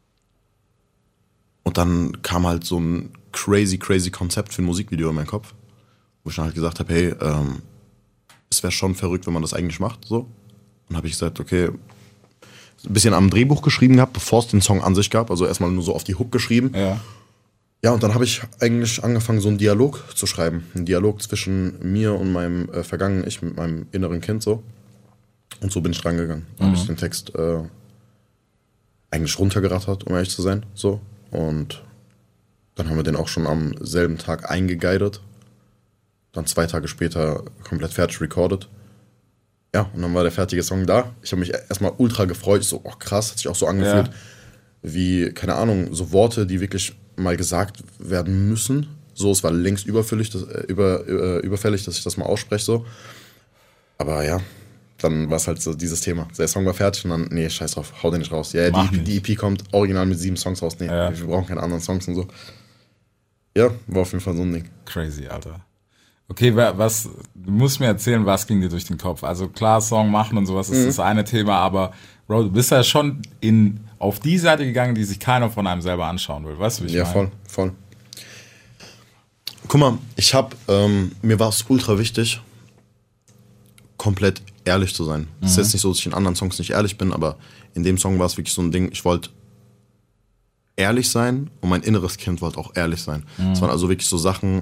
dann kam halt so ein crazy Konzept für ein Musikvideo in meinen Kopf. Wo ich dann halt gesagt habe, hey, es wäre schon verrückt, wenn man das eigentlich macht. So. Und habe ich gesagt, okay, ein bisschen am Drehbuch geschrieben gehabt, bevor es den Song an sich gab. Also erstmal nur so auf die Hook geschrieben. Ja, und dann habe ich eigentlich angefangen, so einen Dialog zu schreiben. Einen Dialog zwischen mir und meinem vergangenen Ich, mit meinem inneren Kind so. Und so bin ich rangegangen. Habe ich den Text eigentlich runtergerattert, um ehrlich zu sein. So. Und dann haben wir den auch schon am selben Tag eingeguidet. Dann 2 Tage später komplett fertig recorded. Ja, und dann war der fertige Song da. Ich habe mich erstmal ultra gefreut. So, oh krass, hat sich auch so angefühlt, wie, keine Ahnung, so Worte, die wirklich mal gesagt werden müssen. So, es war längst überfällig, dass ich das mal ausspreche. So. Aber ja, dann war es halt so dieses Thema. Der Song war fertig und dann, nee, scheiß drauf, hau den nicht raus. Ja, die EP kommt original mit 7 Songs raus. Nee, wir brauchen keine anderen Songs und so. Ja, war auf jeden Fall so ein Ding. Crazy, Alter. Okay, du musst mir erzählen, was ging dir durch den Kopf? Also klar, Song machen und sowas ist das eine Thema, aber Bro, du bist ja schon auf die Seite gegangen, die sich keiner von einem selber anschauen will. Weißt du, wie ich meine? Ja, voll. Guck mal, mir war es ultra wichtig, komplett ehrlich zu sein. Es ist jetzt nicht so, dass ich in anderen Songs nicht ehrlich bin, aber in dem Song war es wirklich so ein Ding, ich wollte ehrlich sein und mein inneres Kind wollte auch ehrlich sein. Es waren also wirklich so Sachen,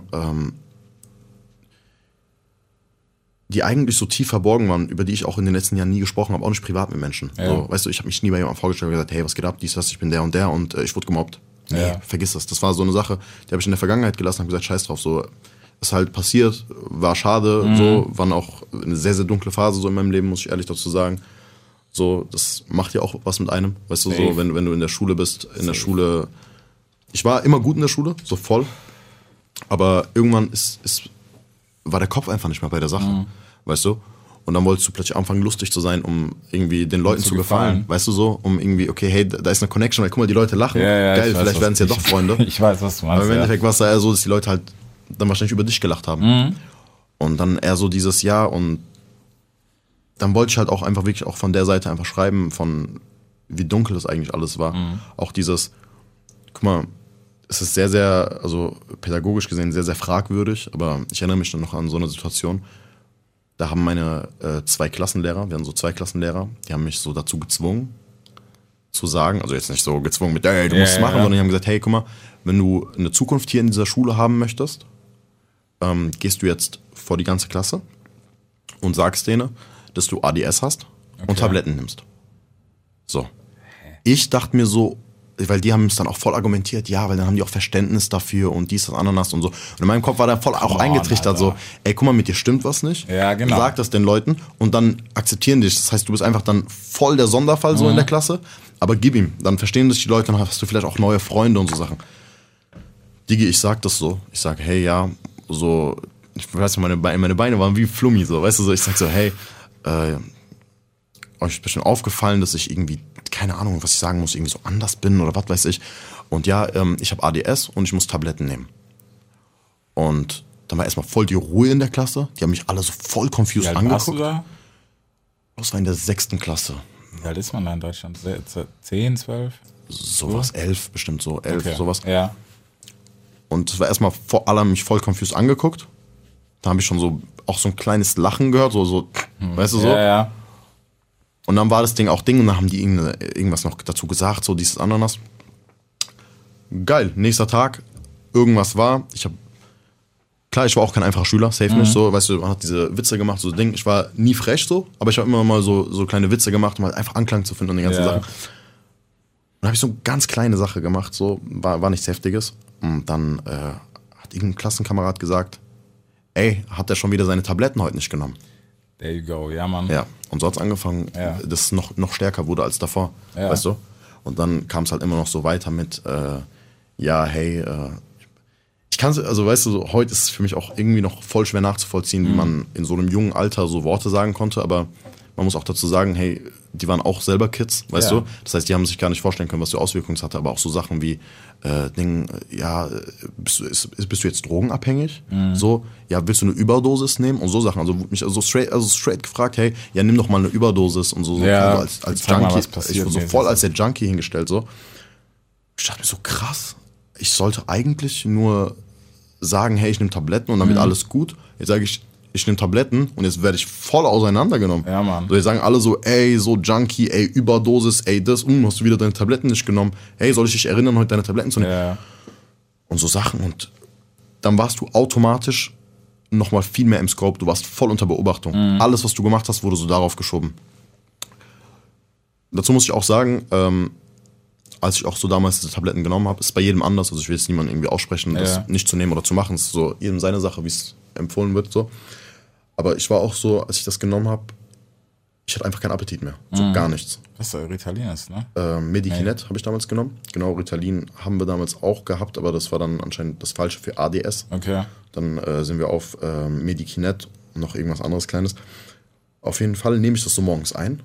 die eigentlich so tief verborgen waren, über die ich auch in den letzten Jahren nie gesprochen habe, auch nicht privat mit Menschen. Ja. So, weißt du, ich habe mich nie bei jemandem vorgestellt und gesagt, hey, was geht ab, dies, das, ich bin der und ich wurde gemobbt. Nee, vergiss das. Das war so eine Sache, die habe ich in der Vergangenheit gelassen und habe gesagt, scheiß drauf, so, ist halt passiert, war schade, so, war auch eine sehr, sehr dunkle Phase so in meinem Leben, muss ich ehrlich dazu sagen. So, das macht ja auch was mit einem, weißt du, so, wenn du in der Schule bist, der Schule, ich war immer gut in der Schule, so voll, aber irgendwann war der Kopf einfach nicht mehr bei der Sache, weißt du? Und dann wolltest du plötzlich anfangen, lustig zu sein, um irgendwie den Leuten zu gefallen, weißt du so? Um irgendwie, okay, hey, da ist eine Connection, weil guck mal, die Leute lachen, geil, vielleicht werden es ja doch Freunde. Ich weiß, was du meinst. Aber im Endeffekt war es eher so, dass die Leute halt dann wahrscheinlich über dich gelacht haben. Und dann eher so dieses Jahr und dann wollte ich halt auch einfach wirklich auch von der Seite einfach schreiben, von wie dunkel das eigentlich alles war. Auch dieses, guck mal, es ist sehr, sehr, also pädagogisch gesehen sehr, sehr fragwürdig, aber ich erinnere mich dann noch an so eine Situation, da haben meine 2 Klassenlehrer, wir hatten so 2 Klassenlehrer, die haben mich so dazu gezwungen, zu sagen, also jetzt nicht so gezwungen mit, hey, du musst es machen, sondern die haben gesagt, hey, guck mal, wenn du eine Zukunft hier in dieser Schule haben möchtest, gehst du jetzt vor die ganze Klasse und sagst denen, dass du ADS hast und Tabletten nimmst. So. Ich dachte mir so, weil die haben es dann auch voll argumentiert, ja, weil dann haben die auch Verständnis dafür und dies, das, Ananas und so. Und in meinem Kopf war da voll auch eingetrichtert, Alter. So, ey, guck mal, mit dir stimmt was nicht. Ja, genau. Sag das den Leuten und dann akzeptieren dich. Das heißt, du bist einfach dann voll der Sonderfall so in der Klasse, aber gib ihm. Dann verstehen sich die Leute, dann hast du vielleicht auch neue Freunde und so Sachen. Digi, ich sag das so. Ich sag, hey, ja, so, ich weiß nicht, meine Beine waren wie Flummi, so, weißt du, so. Ich sag so, hey, euch ist bestimmt aufgefallen, dass ich irgendwie, keine Ahnung, was ich sagen muss, irgendwie so anders bin oder was weiß ich. Und ja, ich habe ADS und ich muss Tabletten nehmen. Und dann war erstmal voll die Ruhe in der Klasse. Die haben mich alle so voll confused angeguckt. Warst du da? Das war in der 6. Klasse. Wie alt ist man da in Deutschland? 10, 12? Sowas, 11 bestimmt so, 11, okay. Sowas. Ja. Und es war erstmal vor allem mich voll confused angeguckt. Da habe ich schon so auch so ein kleines Lachen gehört, so weißt du so. Ja. Und dann war das Ding auch Ding und dann haben die irgendwas noch dazu gesagt, so dieses Ananas. Geil, nächster Tag, irgendwas war. Klar, ich war auch kein einfacher Schüler, safe nicht so. Weißt du, man hat diese Witze gemacht, so Ding. Ich war nie frech so, aber ich habe immer mal so kleine Witze gemacht, um halt einfach Anklang zu finden und die ganzen Sachen. Und dann habe ich so eine ganz kleine Sache gemacht, so, war nichts Heftiges. Und dann hat irgendein Klassenkamerad gesagt, ey, hat der schon wieder seine Tabletten heute nicht genommen? There you go, ja, Mann. Ja, und so hat es angefangen, dass es noch stärker wurde als davor, weißt du? Und dann kam es halt immer noch so weiter mit, ich kann es, also weißt du, so, heute ist es für mich auch irgendwie noch voll schwer nachzuvollziehen, wie man in so einem jungen Alter so Worte sagen konnte, aber man muss auch dazu sagen, hey, die waren auch selber Kids, weißt du? Das heißt, die haben sich gar nicht vorstellen können, was für Auswirkungen es hatte, aber auch so Sachen wie, bist du jetzt drogenabhängig? So, ja, willst du eine Überdosis nehmen? Und so Sachen, also mich straight gefragt, hey, ja, nimm doch mal eine Überdosis und so als Junkie, ich wurde so voll als der Junkie hingestellt, so. Ich dachte mir so, krass, ich sollte eigentlich nur sagen, hey, ich nehme Tabletten und damit alles gut. Jetzt sage ich nehme Tabletten und jetzt werde ich voll auseinandergenommen. Ja, Mann. So, jetzt sagen alle so, ey, so Junkie, ey, Überdosis, ey, das, hast du wieder deine Tabletten nicht genommen? Hey, soll ich dich erinnern, heute deine Tabletten zu nehmen? Ja. Und so Sachen. Und dann warst du automatisch nochmal viel mehr im Scope. Du warst voll unter Beobachtung. Alles, was du gemacht hast, wurde so darauf geschoben. Dazu muss ich auch sagen, als ich auch so damals diese Tabletten genommen habe, ist bei jedem anders. Also ich will jetzt niemanden irgendwie aussprechen, das nicht zu nehmen oder zu machen. Es ist so jedem seine Sache, wie es empfohlen wird. So. Aber ich war auch so, als ich das genommen habe, ich hatte einfach keinen Appetit mehr. So gar nichts. Was ist Ritalin ist, ne? Medikinet habe ich damals genommen. Genau, Ritalin haben wir damals auch gehabt, aber das war dann anscheinend das Falsche für ADS. Okay. Dann sind wir auf Medikinet und noch irgendwas anderes Kleines. Auf jeden Fall nehme ich das so morgens ein.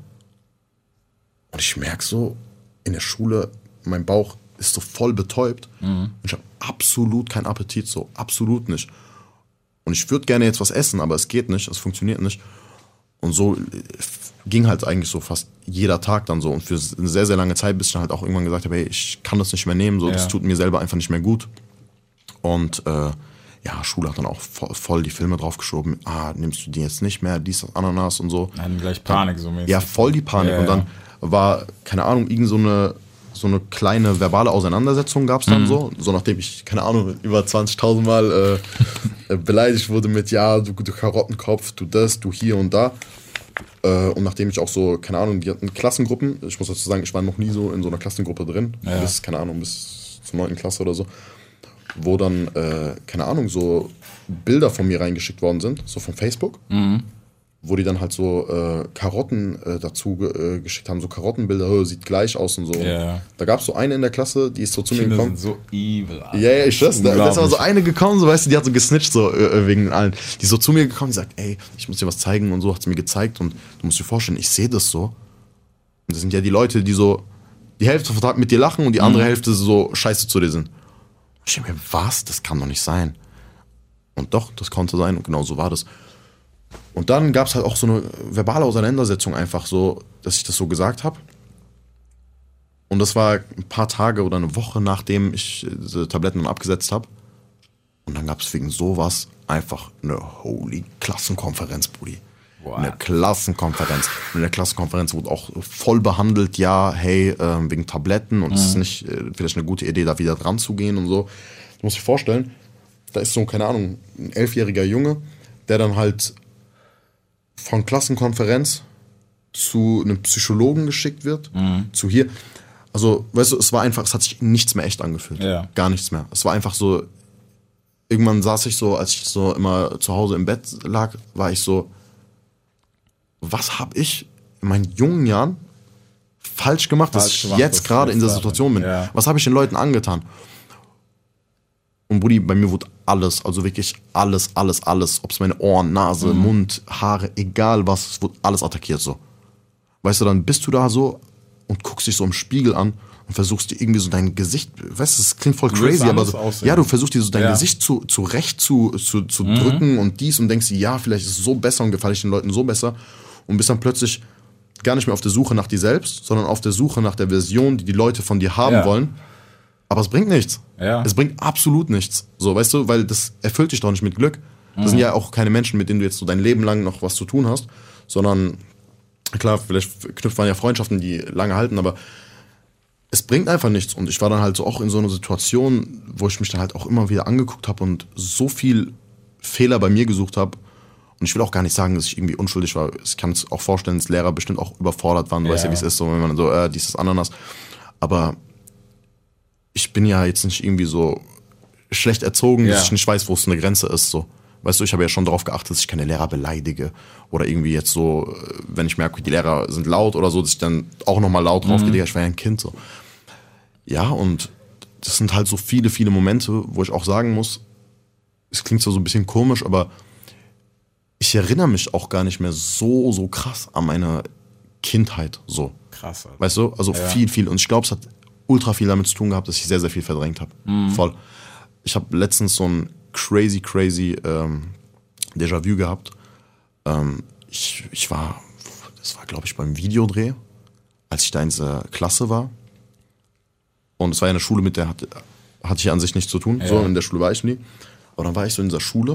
Und ich merke so, in der Schule, mein Bauch ist so voll betäubt. Und ich habe absolut keinen Appetit, so absolut nicht. Und ich würde gerne jetzt was essen, aber es geht nicht, es funktioniert nicht. Und so ging halt eigentlich so fast jeder Tag dann so. Und für eine sehr, sehr lange Zeit, bis ich dann halt auch irgendwann gesagt habe, hey, ich kann das nicht mehr nehmen, so, das tut mir selber einfach nicht mehr gut. Und Schule hat dann auch voll die Filme draufgeschoben. Nimmst du die jetzt nicht mehr, dies, das, Ananas und so. Dann gleich Panik so mäßig. Ja, voll die Panik. Und dann war, keine Ahnung, irgend so eine kleine verbale Auseinandersetzung gab es dann so nachdem ich, keine Ahnung, über 20.000 Mal beleidigt wurde mit, ja, du Karottenkopf, du das, du hier und da. Und nachdem ich auch so, keine Ahnung, die hatten Klassengruppen, ich muss dazu sagen, ich war noch nie so in so einer Klassengruppe drin, bis zur 9. Klasse oder so, wo dann, keine Ahnung, so Bilder von mir reingeschickt worden sind, so von Facebook. Wo die dann halt so Karotten dazu geschickt haben, so Karottenbilder, sieht gleich aus und so. Yeah. Da gab es so eine in der Klasse, die ist so zu mir gekommen. Sind so evil. Ja, ich schwör's. Da ist aber so eine gekommen, so weißt du, die hat so gesnitcht so wegen allen. Die ist so zu mir gekommen, die sagt, ey, ich muss dir was zeigen und so, hat sie mir gezeigt und du musst dir vorstellen, ich sehe das so. Und das sind ja die Leute, die so die Hälfte vom Tag mit dir lachen und die andere Hälfte so scheiße zu dir sind. Ich denke mir, was? Das kann doch nicht sein. Und doch, das konnte sein und genau so war das. Und dann gab es halt auch so eine verbale Auseinandersetzung einfach so, dass ich das so gesagt habe. Und das war ein paar Tage oder eine Woche, nachdem ich diese Tabletten dann abgesetzt habe. Und dann gab es wegen sowas einfach eine holy Klassenkonferenz, Brudi. Eine Klassenkonferenz. Und in der Klassenkonferenz wurde auch voll behandelt, ja, hey, wegen Tabletten und es ist nicht vielleicht eine gute Idee, da wieder dran zu gehen und so. Du musst dir vorstellen, da ist so, keine Ahnung, ein 11-jähriger Junge, der dann halt von Klassenkonferenz zu einem Psychologen geschickt wird, zu hier. Also, weißt du, es hat sich nichts mehr echt angefühlt. Ja. Gar nichts mehr. Es war einfach so, irgendwann saß ich so, als ich so immer zu Hause im Bett lag, war ich so, was habe ich in meinen jungen Jahren falsch gemacht, dass ich jetzt gerade in dieser Situation bin? Ja. Was habe ich den Leuten angetan? Und Brudi, bei mir wurde alles, also wirklich alles, ob es meine Ohren, Nase, Mund, Haare, egal was, es wurde alles attackiert so. Weißt du, dann bist du da so und guckst dich so im Spiegel an und versuchst dir irgendwie so dein Gesicht, weißt du, das klingt voll crazy, aber so, ja, du versuchst dir so dein Gesicht zurecht zu drücken und dies und denkst dir, ja, vielleicht ist es so besser und gefalle ich den Leuten so besser und bist dann plötzlich gar nicht mehr auf der Suche nach dir selbst, sondern auf der Suche nach der Version, die die Leute von dir haben wollen. Aber es bringt nichts. Ja. Es bringt absolut nichts. So, weißt du, weil das erfüllt dich doch nicht mit Glück. Das sind ja auch keine Menschen, mit denen du jetzt so dein Leben lang noch was zu tun hast, sondern Klar, vielleicht knüpft man ja Freundschaften, die lange halten, aber es bringt einfach nichts. Und ich war dann halt so auch in so einer Situation, wo ich mich dann halt auch immer wieder angeguckt habe und so viel Fehler bei mir gesucht habe. Und ich will auch gar nicht sagen, dass ich irgendwie unschuldig war. Ich kann es auch vorstellen, dass Lehrer bestimmt auch überfordert waren. Du weißt ja, wie es ist, so, wenn man so, dieses Ananas. Aber ich bin ja jetzt nicht irgendwie so schlecht erzogen, dass ich nicht weiß, wo es eine Grenze ist. So. Weißt du, ich habe ja schon darauf geachtet, dass ich keine Lehrer beleidige. Oder irgendwie jetzt so, wenn ich merke, die Lehrer sind laut oder so, dass ich dann auch nochmal laut drauf gehe. Ich war ja ein Kind. So. Ja, und das sind halt so viele, viele Momente, wo ich auch sagen muss, es klingt zwar so ein bisschen komisch, aber ich erinnere mich auch gar nicht mehr so krass an meine Kindheit. So. Krass. Alter. Weißt du? Also viel. Und ich glaube, es hat ultra viel damit zu tun gehabt, dass ich sehr, sehr viel verdrängt habe. Voll. Ich habe letztens so ein crazy Déjà-vu gehabt. Das war glaube ich beim Videodreh, als ich da in dieser Klasse war. Und es war ja eine Schule, mit der hatte ich an sich nichts zu tun. Ja. So, in der Schule war ich nie. Aber dann war ich so in dieser Schule.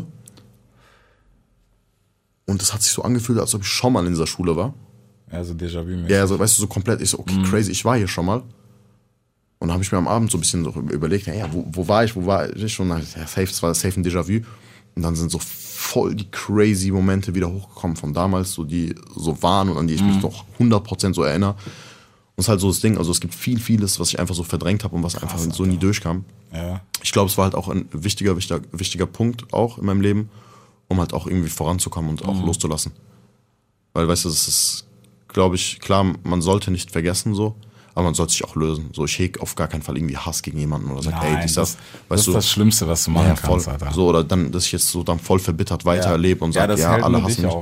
Und es hat sich so angefühlt, als ob ich schon mal in dieser Schule war. Ja, so Déjà-vu. Ja, so, weißt du, so komplett. Ich so, okay, crazy, ich war hier schon mal. Und dann habe ich mir am Abend so ein bisschen so überlegt, ja, wo war ich? Und ja, es war safe ein Déjà-vu. Und dann sind so voll die crazy Momente wieder hochgekommen von damals, so die so waren und an die ich mich noch 100% so erinnere. Und es ist halt so das Ding, also es gibt vieles, was ich einfach so verdrängt habe und was einfach so nie durchkam. Ja. Ich glaube, es war halt auch ein wichtiger Punkt auch in meinem Leben, um halt auch irgendwie voranzukommen und auch loszulassen. Weil, weißt du, das ist, glaube ich, klar, man sollte nicht vergessen so, aber man sollte sich auch lösen. So, ich hege auf gar keinen Fall irgendwie Hass gegen jemanden oder sage, ey, das ist das Schlimmste, was du machen kannst, Alter. So, oder dann, dass ich jetzt so dann voll verbittert weiterlebe und sage, ja, alle hassen mich.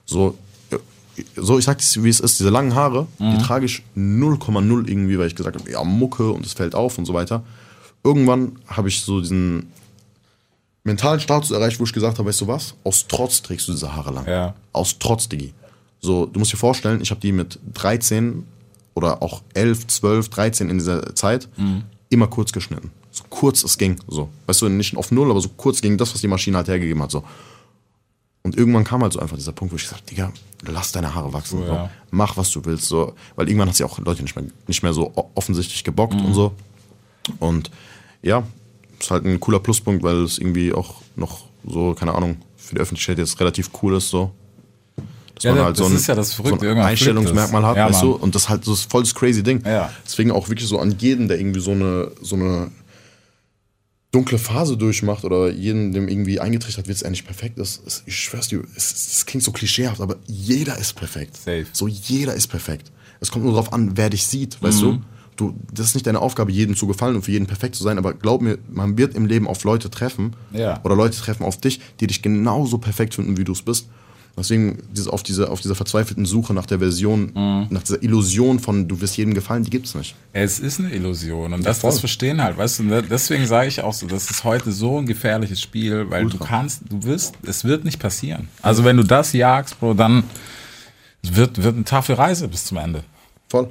So, ich sag dir, wie es ist, diese langen Haare, die trage ich 0,0 irgendwie, weil ich gesagt habe, ja, Mucke und es fällt auf und so weiter. Irgendwann habe ich so diesen mentalen Status erreicht, wo ich gesagt habe, weißt du was, aus Trotz trägst du diese Haare lang. Ja. Aus Trotz, Diggi. So, du musst dir vorstellen, ich habe die mit 13 oder auch 11, 12, 13 in dieser Zeit immer kurz geschnitten. So kurz es ging, so. Weißt du, nicht auf 0, aber so kurz ging das, was die Maschine halt hergegeben hat, so. Und irgendwann kam halt so einfach dieser Punkt, wo ich gesagt habe, Digga, lass deine Haare wachsen. So. Mach, was du willst. So. Weil irgendwann hat es ja auch Leute nicht mehr so offensichtlich gebockt und so. Und ja, ist halt ein cooler Pluspunkt, weil es irgendwie auch noch so, keine Ahnung, für die Öffentlichkeit jetzt relativ cool ist. So. Dass man halt das ist ja das Verrückte, so ein Einstellungsmerkmal hat, weißt du? Und das ist halt so voll das crazy Ding. Ja. Deswegen auch wirklich so an jeden, der irgendwie so eine dunkle Phase durchmacht oder jeden, dem irgendwie eingetrichtert wird, es endlich perfekt ist. Ich schwör's dir, es klingt so klischeehaft, aber jeder ist perfekt. Safe. So, jeder ist perfekt. Es kommt nur darauf an, wer dich sieht, weißt du? Das ist nicht deine Aufgabe, jedem zu gefallen und für jeden perfekt zu sein, aber glaub mir, man wird im Leben auf Leute treffen oder Leute treffen auf dich, die dich genauso perfekt finden, wie du es bist. Deswegen auf dieser verzweifelten Suche nach der Version, nach dieser Illusion von du wirst jedem gefallen, die gibt's nicht. Es ist eine Illusion und das verstehen halt, weißt du, deswegen sage ich auch so, das ist heute so ein gefährliches Spiel, weil es wird nicht passieren. Also wenn du das jagst, Bro, dann wird eine taffe Reise bis zum Ende. Voll.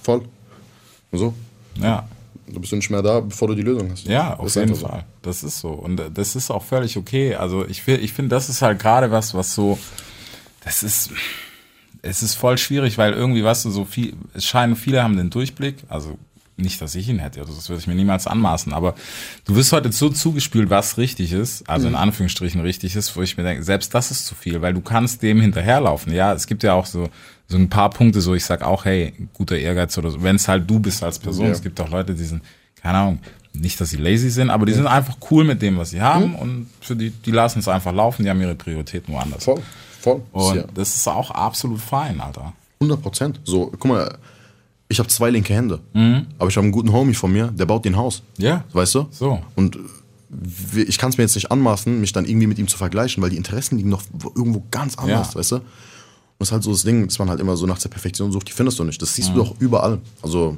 So? Ja. Du bist nicht mehr da, bevor du die Lösung hast. Ja, auf jeden Fall. Das ist so. Und das ist auch völlig okay. Also ich finde, das ist halt gerade was so, es ist voll schwierig, weil irgendwie, weißt du, es scheinen, viele haben den Durchblick, also nicht, dass ich ihn hätte, also das würde ich mir niemals anmaßen, aber du wirst heute so zugespielt, was richtig ist, also in Anführungsstrichen richtig ist, wo ich mir denke, selbst das ist zu viel, weil du kannst dem hinterherlaufen. Ja, es gibt ja auch so ein paar Punkte, so ich sag auch, hey, guter Ehrgeiz oder so, wenn es halt du bist als Person, es gibt auch Leute, die sind, keine Ahnung, nicht, dass sie lazy sind, aber die sind einfach cool mit dem, was sie haben und für die lassen es einfach laufen, die haben ihre Prioritäten woanders. Voll. Und das ist auch absolut fein, Alter. 100%. So, guck mal, ich habe 2 linke Hände, aber ich habe einen guten Homie von mir, der baut den Haus. Ja. Weißt du? So. Und ich kann es mir jetzt nicht anmaßen, mich dann irgendwie mit ihm zu vergleichen, weil die Interessen liegen noch irgendwo ganz anders, weißt du? Und das ist halt so das Ding, dass man halt immer so nach der Perfektion sucht, die findest du nicht. Das siehst du doch überall. Also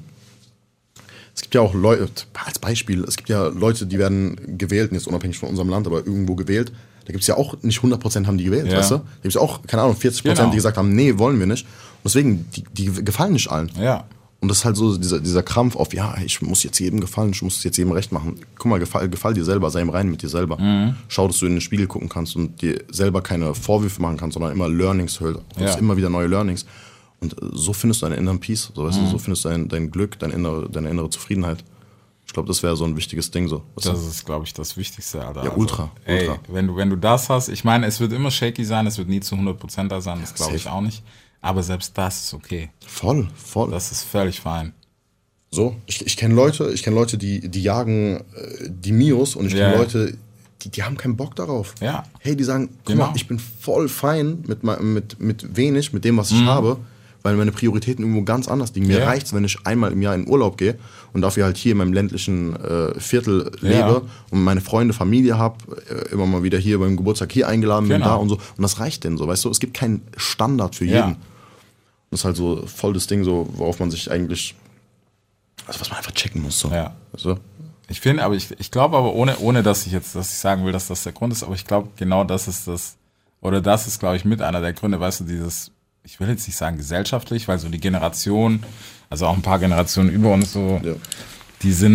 es gibt ja auch Leute, als Beispiel, es gibt ja Leute, die werden gewählt, jetzt unabhängig von unserem Land, aber irgendwo gewählt. Da gibt es ja auch nicht 100% haben die gewählt, weißt du? Da gibt es ja auch, keine Ahnung, 40%, die gesagt haben, nee, wollen wir nicht. Und deswegen, die gefallen nicht allen. Ja. Und das ist halt so dieser Krampf auf, ja, ich muss jetzt jedem gefallen, ich muss es jetzt jedem recht machen. Guck mal, gefall dir selber, sei im Reinen mit dir selber. Schau, dass du in den Spiegel gucken kannst und dir selber keine Vorwürfe machen kannst, sondern immer Learnings hörst, immer wieder neue Learnings. Und so findest du einen inneren Peace, so, weißt du, so findest du dein Glück, deine innere Zufriedenheit. Ich glaube, das wäre so ein wichtiges Ding. So. Das ist, glaube ich, das Wichtigste, Alter. Ja, ultra. Ey, wenn du das hast, ich meine, es wird immer shaky sein, es wird nie zu 100% da sein, das glaube ich auch nicht. Aber selbst das ist okay. Voll. Das ist völlig fein. So, ich kenne Leute, die jagen die Mios und ich kenne Leute, die haben keinen Bock darauf. Ja. Hey, die sagen, guck mal, ich bin voll fein mit wenig, mit dem, was ich habe, weil meine Prioritäten irgendwo ganz anders liegen. Mir reicht's, wenn ich einmal im Jahr in Urlaub gehe und dafür halt hier in meinem ländlichen Viertel lebe und meine Freunde, Familie habe, immer mal wieder hier beim Geburtstag hier eingeladen bin, da und so. Und das reicht denen so, weißt du? Es gibt keinen Standard für jeden. Das ist halt so voll das Ding, so, worauf man sich eigentlich, also was man einfach checken muss. So. Ja. Weißt du? Ich finde, aber ich glaube aber, ohne dass ich sagen will, dass das der Grund ist, aber ich glaube, genau das ist das ist, glaube ich, mit einer der Gründe, weißt du, dieses, ich will jetzt nicht sagen gesellschaftlich, weil so die Generation, also auch ein paar Generationen über uns so, die sind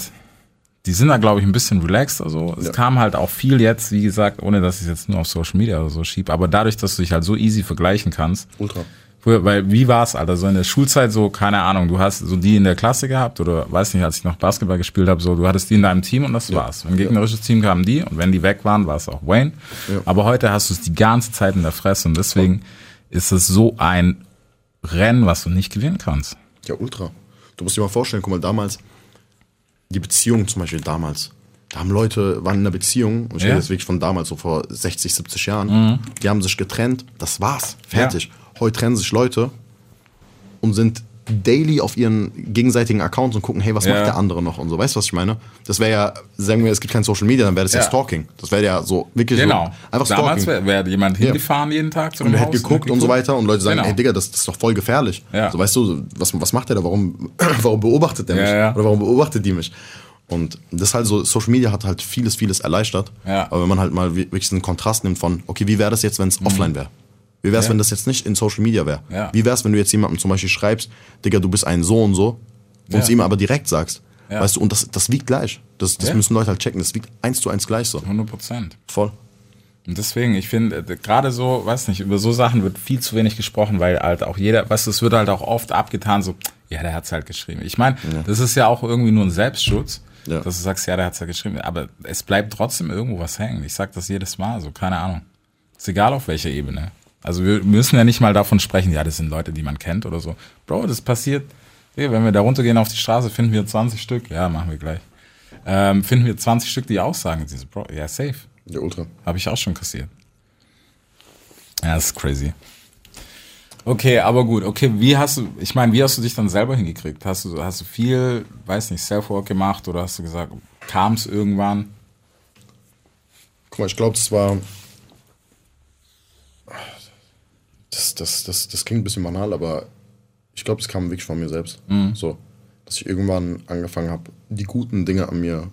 da, glaube ich, ein bisschen relaxed. Also es kam halt auch viel jetzt, wie gesagt, ohne dass ich es jetzt nur auf Social Media oder so schiebe, aber dadurch, dass du dich halt so easy vergleichen kannst. Ultra. Weil, wie war's, Alter, so in der Schulzeit so, keine Ahnung, du hast so die in der Klasse gehabt oder, weiß nicht, als ich noch Basketball gespielt habe, so, du hattest die in deinem Team und das war's. Wenn ein gegnerisches Team kamen die und wenn die weg waren, war es auch Wayne. Ja. Aber heute hast du es die ganze Zeit in der Fresse und deswegen ist es so ein Rennen, was du nicht gewinnen kannst. Ja, ultra. Du musst dir mal vorstellen, guck mal, damals, die Beziehung zum Beispiel damals, da haben Leute, waren in einer Beziehung, und ich rede jetzt wirklich von damals, so vor 60, 70 Jahren, die haben sich getrennt, das war's, fertig. Ja. Heute trennen sich Leute und sind daily auf ihren gegenseitigen Accounts und gucken, hey, was macht der andere noch und so. Weißt du, was ich meine? Das wäre ja, sagen wir, es gibt kein Social Media, dann wäre das ja Stalking. Das wäre ja so wirklich so einfach Stalking. Damals wäre jemand hingefahren jeden Tag zu dem Haus. Und der hätte geguckt und so weiter und Leute sagen, hey Digga, das ist doch voll gefährlich. Ja. So, weißt du, was macht der da? Warum beobachtet der mich? Ja. Oder warum beobachtet die mich? Und das ist halt so, Social Media hat halt vieles erleichtert. Ja. Aber wenn man halt mal wirklich einen Kontrast nimmt von, okay, wie wäre das jetzt, wenn es offline wäre? Wie wär's, wenn das jetzt nicht in Social Media wäre? Ja. Wie wär's, wenn du jetzt jemandem zum Beispiel schreibst, Digga, du bist ein so und so, und es ihm aber direkt sagst? Ja. Weißt du, und das wiegt gleich. Das müssen Leute halt checken. Das wiegt 1:1 gleich so. 100%. Voll. Und deswegen, ich finde, gerade so, weiß nicht, über so Sachen wird viel zu wenig gesprochen, weil halt auch jeder, weißt du, es wird halt auch oft abgetan, so, ja, der hat's halt geschrieben. Ich meine, das ist ja auch irgendwie nur ein Selbstschutz, dass du sagst, ja, der hat's halt geschrieben. Aber es bleibt trotzdem irgendwo was hängen. Ich sag das jedes Mal, so, keine Ahnung. Ist egal auf welcher Ebene. Also wir müssen ja nicht mal davon sprechen, ja, das sind Leute, die man kennt oder so. Bro, das passiert, wenn wir da runtergehen auf die Straße, finden wir 20 Stück, ja, machen wir gleich. Finden wir 20 Stück, die auch sagen, diese Bro, ja, safe. Ja, ultra. Habe ich auch schon kassiert. Ja, das ist crazy. Okay, aber gut, okay, wie hast du dich dann selber hingekriegt? Hast du viel, weiß nicht, Self-Work gemacht oder hast du gesagt, kam es irgendwann? Guck mal, ich glaube, das war... Das klingt ein bisschen banal, aber ich glaube, es kam wirklich von mir selbst. So, dass ich irgendwann angefangen habe, die guten Dinge an mir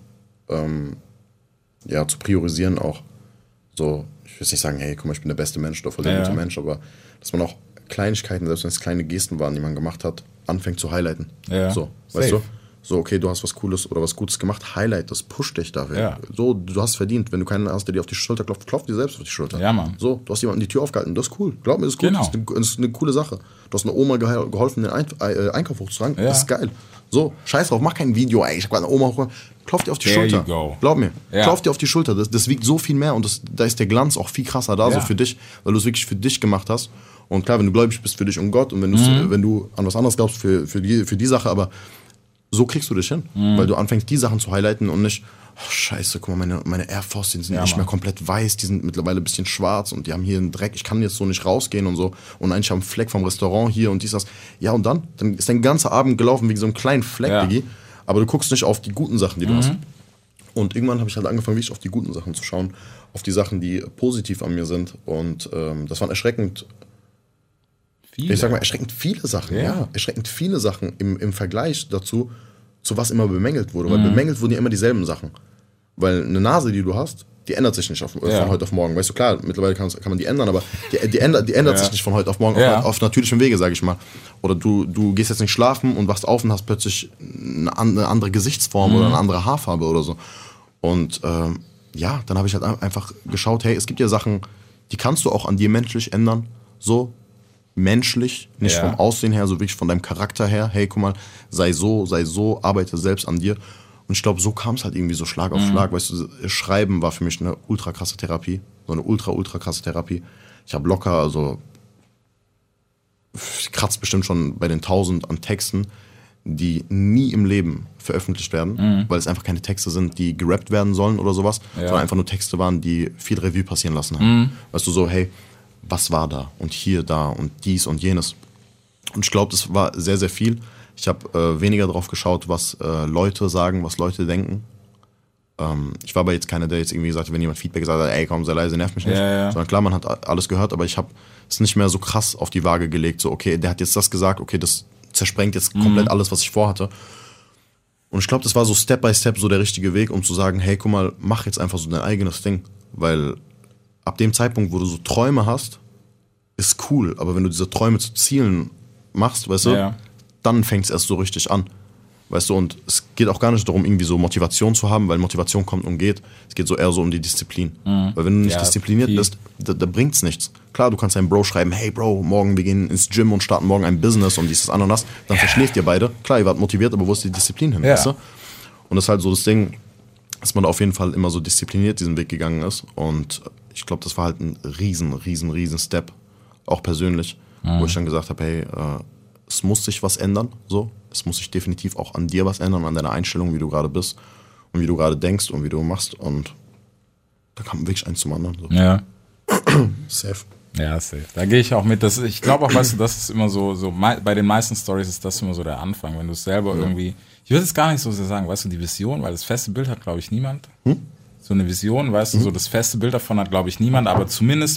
zu priorisieren auch. So, ich will nicht sagen, hey, guck mal, ich bin der beste Mensch oder voll der gute Mensch, aber dass man auch Kleinigkeiten, selbst wenn es kleine Gesten waren, die man gemacht hat, anfängt zu highlighten. Ja. So, weißt du? So, okay, du hast was Cooles oder was Gutes gemacht, highlight, das pusht dich dafür. Ja. So, du hast verdient. Wenn du keinen hast, der dir auf die Schulter klopft, klopf dir selbst auf die Schulter. Ja, Mann. So, du hast jemanden die Tür aufgehalten, das ist cool. Glaub mir, das ist gut. Genau. Das ist eine coole Sache. Du hast einer Oma geholfen, den Einkauf hochzutragen. Ja. Das ist geil. So, scheiß drauf, mach kein Video, ey, ich hab gerade eine Oma hochgeholt. Klopf dir auf die Schulter. Glaub mir. Ja. Klopf dir auf die Schulter. Das wiegt so viel mehr und da ist der Glanz auch viel krasser da, so für dich, weil du es wirklich für dich gemacht hast. Und klar, wenn du gläubig bist für dich und Gott und wenn du an was anderes glaubst für die Sache, aber so kriegst du dich hin, weil du anfängst, die Sachen zu highlighten und nicht, oh, scheiße, guck mal, meine Air Force, die sind nicht mehr komplett weiß, die sind mittlerweile ein bisschen schwarz und die haben hier einen Dreck, ich kann jetzt so nicht rausgehen und so und eigentlich haben einen Fleck vom Restaurant hier und dies, das. Ja, und dann ist dein ganzer Abend gelaufen wie so ein kleinen Fleck, Diggi, aber du guckst nicht auf die guten Sachen, die du hast. Und irgendwann habe ich halt angefangen, wirklich auf die guten Sachen zu schauen, auf die Sachen, die positiv an mir sind und das waren erschreckend viele. Ich sag mal, erschreckend viele Sachen, erschreckend viele Sachen im Vergleich dazu, zu was immer bemängelt wurde. Weil bemängelt wurden ja immer dieselben Sachen. Weil eine Nase, die du hast, die ändert sich nicht von heute auf morgen. Weißt du, klar, mittlerweile kann man die ändern, aber die ändert sich nicht von heute auf morgen auf natürlichem Wege, sag ich mal. Oder du gehst jetzt nicht schlafen und wachst auf und hast plötzlich eine andere Gesichtsform oder eine andere Haarfarbe oder so. Und dann habe ich halt einfach geschaut, hey, es gibt ja Sachen, die kannst du auch an dir menschlich ändern, so. menschlich, nicht Ja. vom Aussehen her, so wirklich von deinem Charakter her. Hey, guck mal, sei so, arbeite selbst an dir. Und ich glaube, so kam es halt irgendwie so Schlag auf Schlag. Weißt du, Schreiben war für mich eine ultra krasse Therapie. So eine ultra krasse Therapie. Ich habe locker, also kratzt bestimmt schon bei den 1000 an Texten, die nie im Leben veröffentlicht werden, weil es einfach keine Texte sind, die gerappt werden sollen oder sowas, sondern einfach nur Texte waren, die viel Revue passieren lassen haben. Weißt du, so, hey, was war da und hier, da und dies und jenes. Und ich glaube, das war sehr, sehr viel. Ich habe weniger drauf geschaut, was Leute sagen, was Leute denken. Ich war aber jetzt keiner, der jetzt irgendwie gesagt hat, wenn jemand Feedback gesagt hat, ey, komm, sei leise, nerv mich nicht. Sondern klar, man hat alles gehört, aber ich habe es nicht mehr so krass auf die Waage gelegt. So, okay, der hat jetzt das gesagt, okay, das zersprengt jetzt komplett alles, was ich vorhatte. Und ich glaube, das war so Step by Step so der richtige Weg, um zu sagen, hey, guck mal, mach jetzt einfach so dein eigenes Ding. Weil ab dem Zeitpunkt, wo du so Träume hast, ist cool. Aber wenn du diese Träume zu Zielen machst, weißt du, dann fängt es erst so richtig an. Weißt du, und es geht auch gar nicht darum, irgendwie so Motivation zu haben, weil Motivation kommt und geht. Es geht so eher so um die Disziplin. Weil wenn du nicht diszipliniert bist, da bringt's nichts. Klar, du kannst deinem Bro schreiben, hey Bro, morgen wir gehen ins Gym und starten morgen ein Business und dieses Ananas. Dann verschläft ihr beide. Klar, ihr wart motiviert, aber wo ist die Disziplin hin, weißt du? Und das ist halt so das Ding, dass man da auf jeden Fall immer so diszipliniert diesen Weg gegangen ist. Und ich glaube, das war halt ein riesen Step, auch persönlich, wo ich dann gesagt habe, hey, es muss sich was ändern, so. Es muss sich definitiv auch an dir was ändern, an deiner Einstellung, wie du gerade bist und wie du gerade denkst und wie du machst. Und da kam wirklich eins zum anderen. So. Ja. Safe. Ja, safe. Da gehe ich auch mit. Ich glaube auch, weißt du, das ist immer so bei den meisten Stories ist das immer so der Anfang, wenn du es selber irgendwie, ich würde es gar nicht so sehr sagen, weißt du, die Vision, weil das feste Bild hat, glaube ich, niemand. So eine Vision, weißt du, so das feste Bild davon hat, glaube ich, niemand, aber zumindest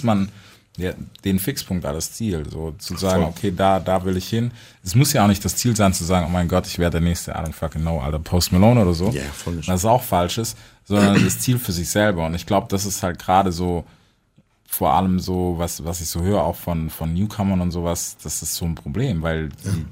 den Fixpunkt, das Ziel, so zu sagen, okay, da will ich hin. Es muss ja auch nicht das Ziel sein, zu sagen, oh mein Gott, ich werde der nächste, I don't fucking know, Alter, Post Malone oder so. Ja, voll nicht. Das ist auch Falsches, sondern das Ziel für sich selber. Und ich glaube, das ist halt gerade so, vor allem so, was ich so höre, auch von Newcomern und sowas, das ist so ein Problem, weil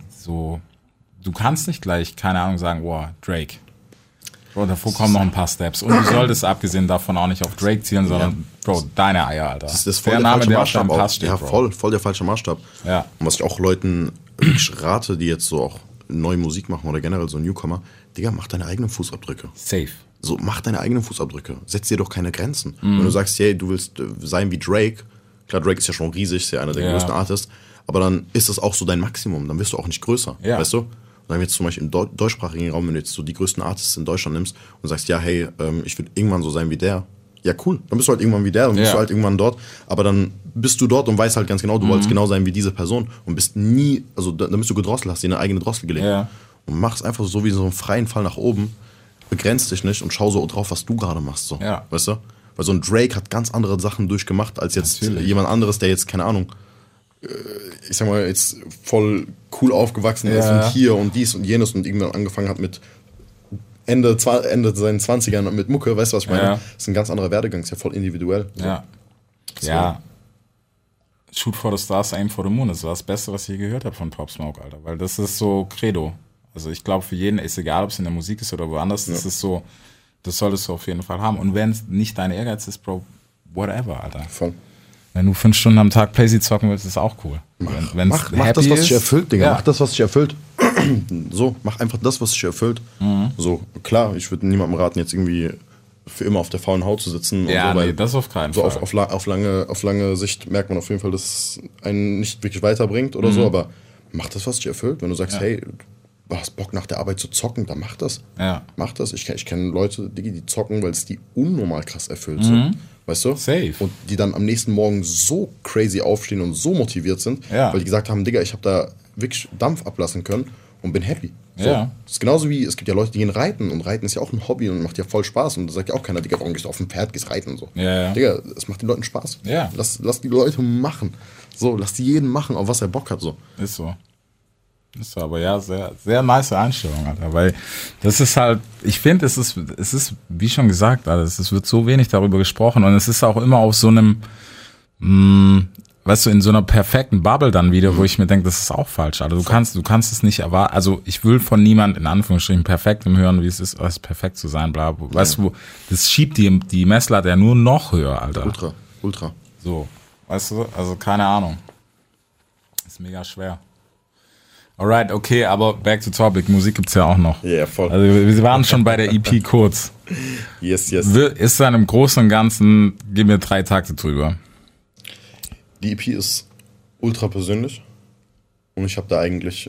du kannst nicht gleich, keine Ahnung, sagen, wow, Drake. Bro, davor kommen noch ein paar Steps. Und du solltest abgesehen davon auch nicht auf Drake zielen, sondern, Bro, deine Eier, Alter. Das ist voll der falsche Maßstab. Ja, voll der falsche Maßstab. Ja. Und was ich auch Leuten wirklich rate, die jetzt so auch neue Musik machen oder generell so Newcomer, Digga, mach deine eigenen Fußabdrücke. Safe. So, mach deine eigenen Fußabdrücke. Setz dir doch keine Grenzen. Wenn du sagst, hey, du willst sein wie Drake, klar, Drake ist ja schon riesig, ist ja einer der größten Artists, aber dann ist das auch so dein Maximum, dann wirst du auch nicht größer, weißt du? Und dann jetzt zum Beispiel im deutschsprachigen Raum, wenn du jetzt so die größten Artists in Deutschland nimmst und sagst, ja, hey, ich will irgendwann so sein wie der, ja cool, dann bist du halt irgendwann wie der, dann bist du halt irgendwann dort, aber dann bist du dort und weißt halt ganz genau, du wolltest genau sein wie diese Person und bist nie, also dann bist du gedrosselt, hast dir eine eigene Drossel gelegt und machst einfach so wie so einen freien Fall nach oben, begrenzt dich nicht und schau so drauf, was du gerade machst, so, weißt du? Weil so ein Drake hat ganz andere Sachen durchgemacht als jetzt jemand anderes, der jetzt, keine Ahnung, ich sag mal, jetzt voll cool aufgewachsen ist und hier und dies und jenes und irgendwann angefangen hat mit Ende seinen 20ern mit Mucke, weißt du, was ich meine? Das ist ein ganz anderer Werdegang, ist ja voll individuell. So. Ja. Shoot for the Stars, Aim for the Moon, das war das Beste, was ich je gehört habe von Pop Smoke, Alter, weil das ist so Credo. Also ich glaube, für jeden ist egal, ob es in der Musik ist oder woanders, das ist so, das solltest du auf jeden Fall haben. Und wenn es nicht dein Ehrgeiz ist, Bro, whatever, Alter. Voll. Wenn du 5 Stunden am Tag Playsee zocken willst, ist auch cool. Mach das, was dich erfüllt, Digga. Mach das, was dich erfüllt. So, mach einfach das, was dich erfüllt. So, klar, ich würde niemandem raten, jetzt irgendwie für immer auf der faulen Haut zu sitzen. Ja, und so, weil das auf keinen Fall. Auf lange Sicht merkt man auf jeden Fall, dass es einen nicht wirklich weiterbringt oder so, aber mach das, was dich erfüllt. Wenn du sagst, hey, du hast Bock nach der Arbeit zu zocken, dann mach das. Mach das. Ich kenne Leute, die zocken, weil es die unnormal krass erfüllt. So. Weißt du? Safe. Und die dann am nächsten Morgen so crazy aufstehen und so motiviert sind, weil die gesagt haben, Digga, ich habe da wirklich Dampf ablassen können und bin happy. So. Das ist genauso wie, es gibt ja Leute, die gehen reiten und Reiten ist ja auch ein Hobby und macht ja voll Spaß und da sagt ja auch keiner, Digga, warum gehst du auf ein Pferd, gehst reiten und so. Digga, es macht den Leuten Spaß. Lass die Leute machen. So, lass die jeden machen, auf was er Bock hat. So. Ist so. Aber ja, sehr, sehr nice Einstellung, Alter, weil das ist halt, ich finde, es ist, wie schon gesagt, Alter, es wird so wenig darüber gesprochen und es ist auch immer auf so einem, weißt du, in so einer perfekten Bubble dann wieder, wo ich mir denke, das ist auch falsch, Alter, du kannst es nicht erwarten, also ich will von niemand in Anführungsstrichen perfektem hören, wie es ist perfekt zu sein, bla, bla. Weißt du, das schiebt die Messlatte ja nur noch höher, Alter. Ultra. So, weißt du, also keine Ahnung. ist mega schwer. Alright, okay, aber back to topic. Musik gibt's ja auch noch. Ja, yeah, voll. Also wir waren schon bei der EP kurz. Yes. Ist dann im Großen und Ganzen, gib mir 3 Takte drüber. Die EP ist ultra persönlich und ich habe da eigentlich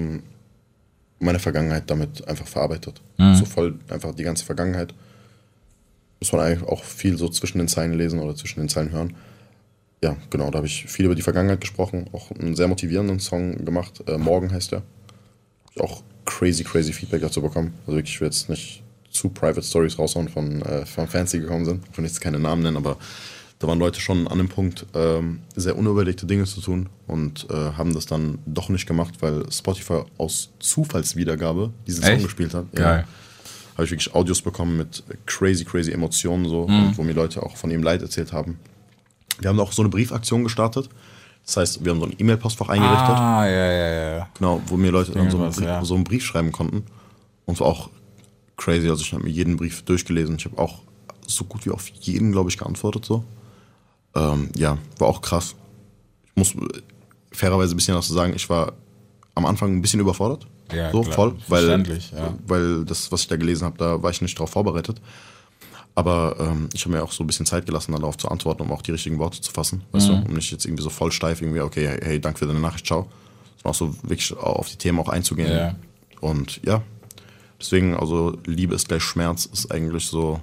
meine Vergangenheit damit einfach verarbeitet. So voll einfach die ganze Vergangenheit. Muss man eigentlich auch viel so zwischen den Zeilen lesen oder zwischen den Zeilen hören. Ja, genau, da habe ich viel über die Vergangenheit gesprochen, auch einen sehr motivierenden Song gemacht. Morgen heißt der. Ich auch crazy Feedback dazu bekommen. Also wirklich, ich will jetzt nicht zu Private Stories raushauen von Fans, die gekommen sind. Ich will jetzt keine Namen nennen, aber da waren Leute schon an dem Punkt, sehr unüberlegte Dinge zu tun und haben das dann doch nicht gemacht, weil Spotify aus Zufallswiedergabe diesen Song gespielt hat. Geil. Ja, habe ich wirklich Audios bekommen mit crazy Emotionen so und wo mir Leute auch von ihrem Leid erzählt haben. Wir haben auch so eine Briefaktion gestartet. Das heißt, wir haben so ein E-Mail-Postfach eingerichtet. Ja. Genau, wo mir Leute dann Irgendwas, so einen Brief schreiben konnten. Und es war auch crazy. Also ich habe mir jeden Brief durchgelesen. Ich habe auch so gut wie auf jeden, glaube ich, geantwortet. So. Ja, war auch krass. Ich muss fairerweise ein bisschen dazu sagen, ich war am Anfang ein bisschen überfordert. Ja, so, klar, voll. ja. Weil das, was ich da gelesen habe, da war ich nicht drauf vorbereitet. Aber ich habe mir auch so ein bisschen Zeit gelassen, darauf zu antworten, um auch die richtigen Worte zu fassen. Weißt du? Um nicht jetzt irgendwie so voll steif, irgendwie, okay, hey, danke für deine Nachricht, ciao. Sondern auch so wirklich auf die Themen auch einzugehen. Ja. Und ja, deswegen, also Liebe ist gleich Schmerz, ist eigentlich so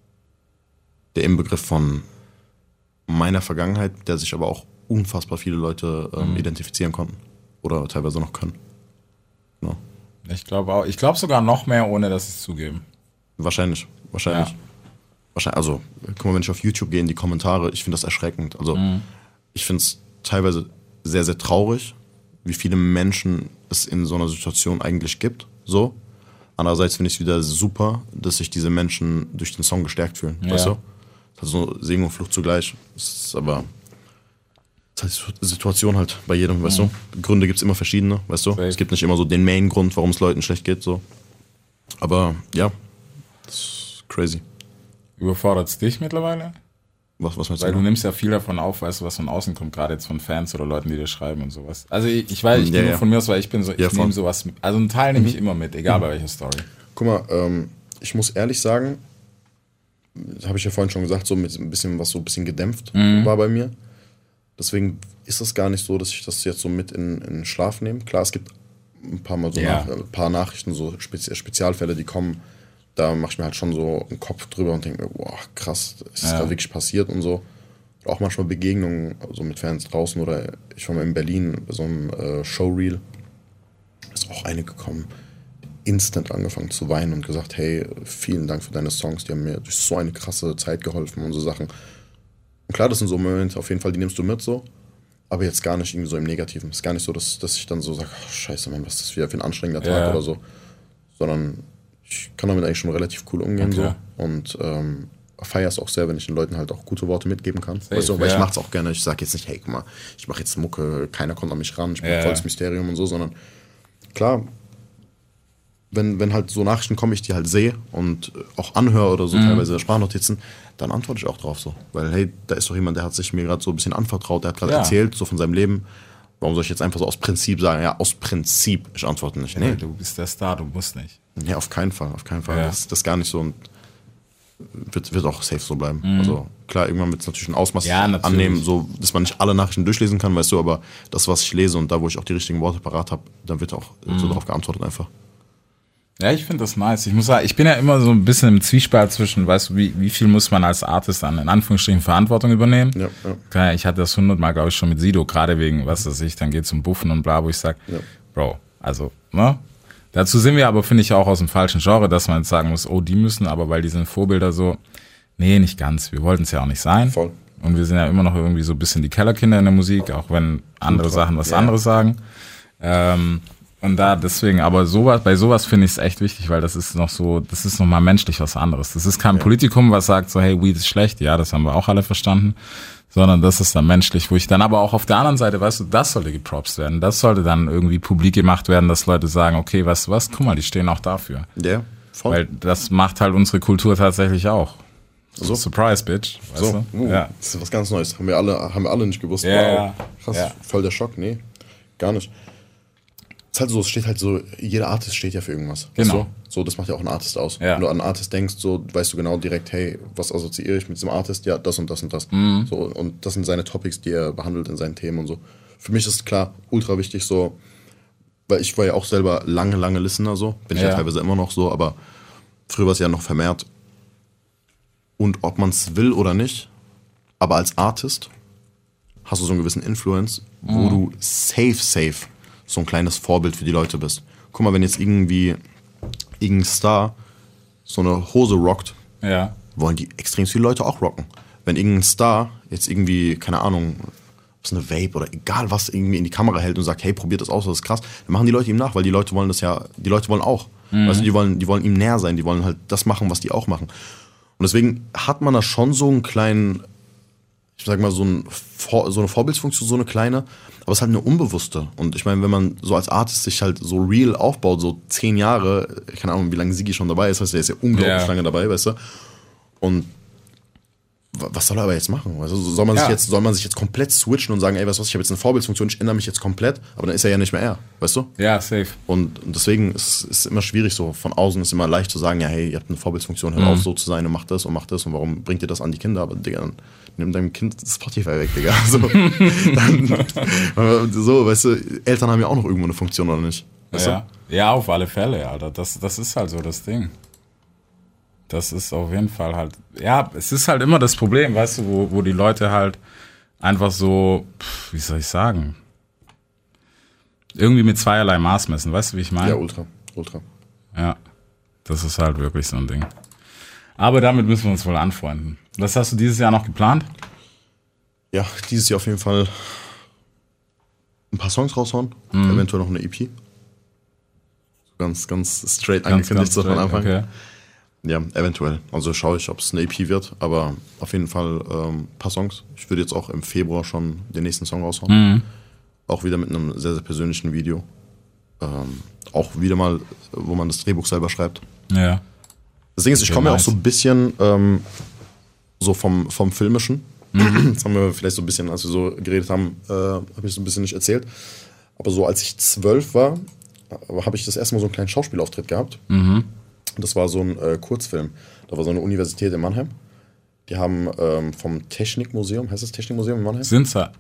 der Inbegriff von meiner Vergangenheit, der sich aber auch unfassbar viele Leute identifizieren konnten. Oder teilweise noch können. Genau. Ich glaube auch. Ich glaube sogar noch mehr, ohne dass sie es zugeben. Wahrscheinlich. Ja. Also, guck mal, wenn ich auf YouTube gehe in die Kommentare, ich finde das erschreckend. Also, ich finde es teilweise sehr, sehr traurig, wie viele Menschen es in so einer Situation eigentlich gibt. So. Andererseits finde ich es wieder super, dass sich diese Menschen durch den Song gestärkt fühlen. Ja. Weißt du? Also Segen und Flucht zugleich. Das ist aber das ist halt die Situation halt bei jedem, weißt du? Gründe gibt es immer verschiedene, weißt du? Safe. Es gibt nicht immer so den Main-Grund, warum es Leuten schlecht geht. So. Aber ja, das ist crazy. Überfordert es dich mittlerweile? Was meinst Weil du? du nimmst ja viel davon auf, weißt du, was von außen kommt, gerade jetzt von Fans oder Leuten, die dir schreiben und sowas. Also ich weiß, ich gehe nur von mir aus, weil ich bin so, ich nehme sowas mit. Also einen Teil nehme ich immer mit, egal bei welcher Story. Guck mal, ich muss ehrlich sagen, habe ich ja vorhin schon gesagt, so mit ein bisschen was so ein bisschen gedämpft war bei mir. Deswegen ist es gar nicht so, dass ich das jetzt so mit in den Schlaf nehme. Klar, es gibt ein paar Mal so ein paar Nachrichten, so Spezialfälle, die kommen. Da mache ich mir halt schon so einen Kopf drüber und denke mir, boah, krass, ist das da wirklich passiert und so. Auch manchmal Begegnungen so mit Fans draußen oder ich war mal in Berlin bei so einem Showreel. Ist auch eine gekommen, instant angefangen zu weinen und gesagt, hey, vielen Dank für deine Songs, die haben mir durch so eine krasse Zeit geholfen und so Sachen. Und klar, das sind so Momente, auf jeden Fall, die nimmst du mit so, aber jetzt gar nicht irgendwie so im Negativen. Es ist gar nicht so, dass ich dann so sage, oh, scheiße, Mann, was ist das wieder für ein anstrengender Tag oder so. Sondern ich kann damit eigentlich schon relativ cool umgehen so und feiere es auch sehr, wenn ich den Leuten halt auch gute Worte mitgeben kann. Weißt du, weil ich mache es auch gerne. Ich sage jetzt nicht, hey, guck mal, ich mache jetzt Mucke, keiner kommt an mich ran, ich bin volles Mysterium und so, sondern klar, wenn halt so Nachrichten kommen, ich die halt sehe und auch anhöre oder so teilweise Sprachnotizen, dann antworte ich auch drauf so. Weil hey, da ist doch jemand, der hat sich mir gerade so ein bisschen anvertraut, der hat gerade erzählt so von seinem Leben. Warum soll ich jetzt einfach so aus Prinzip sagen, ja, aus Prinzip, ich antworte nicht. Nee, Du bist der Star, du musst nicht. Ja, auf keinen Fall. Ja. Das ist gar nicht so und wird auch safe so bleiben. Also klar, irgendwann wird es natürlich ein Ausmaß annehmen, so dass man nicht alle Nachrichten durchlesen kann, weißt du, aber das, was ich lese und da, wo ich auch die richtigen Worte parat habe, dann wird auch so darauf geantwortet einfach. Ja, ich finde das nice. Ich muss sagen, ich bin ja immer so ein bisschen im Zwiespalt zwischen, weißt du, wie viel muss man als Artist an, in Anführungsstrichen, Verantwortung übernehmen. Ja. Ich hatte das 100-mal, glaube ich, schon mit Sido, gerade wegen, was weiß ich, dann geht es um Buffen und bla, wo ich sage, Bro, also, ne? Dazu sind wir aber, finde ich, auch aus dem falschen Genre, dass man jetzt sagen muss, oh, die müssen, aber weil die sind Vorbilder so, nee, nicht ganz. Wir wollten es ja auch nicht sein. Voll. Und wir sind ja immer noch irgendwie so ein bisschen die Kellerkinder in der Musik, auch wenn andere Sachen was anderes sagen. Und da deswegen, aber bei sowas finde ich es echt wichtig, weil das ist noch so, das ist nochmal menschlich was anderes. Das ist kein Politikum, was sagt so, hey, Weed ist schlecht, ja, das haben wir auch alle verstanden, sondern das ist dann menschlich, wo ich dann aber auch auf der anderen Seite, weißt du, das sollte gepropst werden, das sollte dann irgendwie publik gemacht werden, dass Leute sagen, okay, weißt du was, guck mal, die stehen auch dafür. Ja, voll. Weil das macht halt unsere Kultur tatsächlich auch. So. Surprise, Bitch. Weißt so, du? Ja. Das ist was ganz Neues. Haben wir alle nicht gewusst. Ja, wow. Krass, voll der Schock, nee. gar nicht. Es ist halt so, es steht halt so, jeder Artist steht ja für irgendwas. Genau. Weißt du? So, das macht ja auch ein Artist aus. Ja. Wenn du an einen Artist denkst, so weißt du genau direkt, hey, was assoziiere ich mit diesem Artist? Ja, das und das und das. So, und das sind seine Topics, die er behandelt in seinen Themen und so. Für mich ist es klar, ultra wichtig so, weil ich war ja auch selber lange Listener so, bin ich ja teilweise immer noch so, aber früher war es ja noch vermehrt. Und ob man es will oder nicht, aber als Artist hast du so einen gewissen Influence, wo du safe so ein kleines Vorbild für die Leute bist. Guck mal, wenn jetzt irgendein Star so eine Hose rockt, wollen die extrem viele Leute auch rocken. Wenn irgendein Star jetzt irgendwie, keine Ahnung, was eine Vape oder egal was irgendwie in die Kamera hält und sagt, hey, probiert das aus, das ist krass, dann machen die Leute ihm nach, weil die Leute wollen das ja, die Leute wollen auch. Weißt du, die wollen ihm näher sein, die wollen halt das machen, was die auch machen. Und deswegen hat man da schon so einen kleinen, ich sag mal, so eine Vorbildsfunktion, so eine kleine, aber es ist halt eine unbewusste. Und ich meine, wenn man so als Artist sich halt so real aufbaut, so 10 Jahre, keine Ahnung, wie lange Sigi schon dabei ist, weißt du, der ist ja unglaublich lange dabei, weißt du. Und was soll er aber jetzt machen? Also soll man sich jetzt komplett switchen und sagen, ey, weißt du was, ich habe jetzt eine Vorbildsfunktion, ich ändere mich jetzt komplett, aber dann ist er ja nicht mehr er, weißt du? Ja, safe. Und deswegen ist es immer schwierig so, von außen ist immer leicht zu sagen, ja, hey, ihr habt eine Vorbildsfunktion, hört auf so zu sein und macht das und warum bringt ihr das an die Kinder? Aber Digga, dann nimm deinem Kind Spotify weg, Digga. So, so, weißt du, Eltern haben ja auch noch irgendwo eine Funktion, oder nicht? Weißt du? Ja, auf alle Fälle, Alter. Das ist halt so das Ding. Das ist auf jeden Fall halt, ja, es ist halt immer das Problem, weißt du, wo die Leute halt einfach so, wie soll ich sagen, irgendwie mit zweierlei Maß messen, weißt du, wie ich meine? Ja, ultra. Ja, das ist halt wirklich so ein Ding. Aber damit müssen wir uns wohl anfreunden. Was hast du dieses Jahr noch geplant? Ja, dieses Jahr auf jeden Fall ein paar Songs raushauen, eventuell noch eine EP. Ganz straight angekündigt so von Anfang. Okay. Ja, eventuell. Also schaue ich, ob es eine EP wird, aber auf jeden Fall ein paar Songs. Ich würde jetzt auch im Februar schon den nächsten Song raushauen. Auch wieder mit einem sehr, sehr persönlichen Video. Auch wieder mal, wo man das Drehbuch selber schreibt. Ja. Das Ding ist, ich komme ja auch so ein bisschen so vom Filmischen. Das haben wir vielleicht so ein bisschen, als wir so geredet haben, habe ich so ein bisschen nicht erzählt. Aber so als ich 12 war, habe ich das erste Mal so einen kleinen Schauspielauftritt gehabt. Das war so ein Kurzfilm. Da war so eine Universität in Mannheim. Die haben vom Technikmuseum, heißt das Technikmuseum in Mannheim? Sind's da?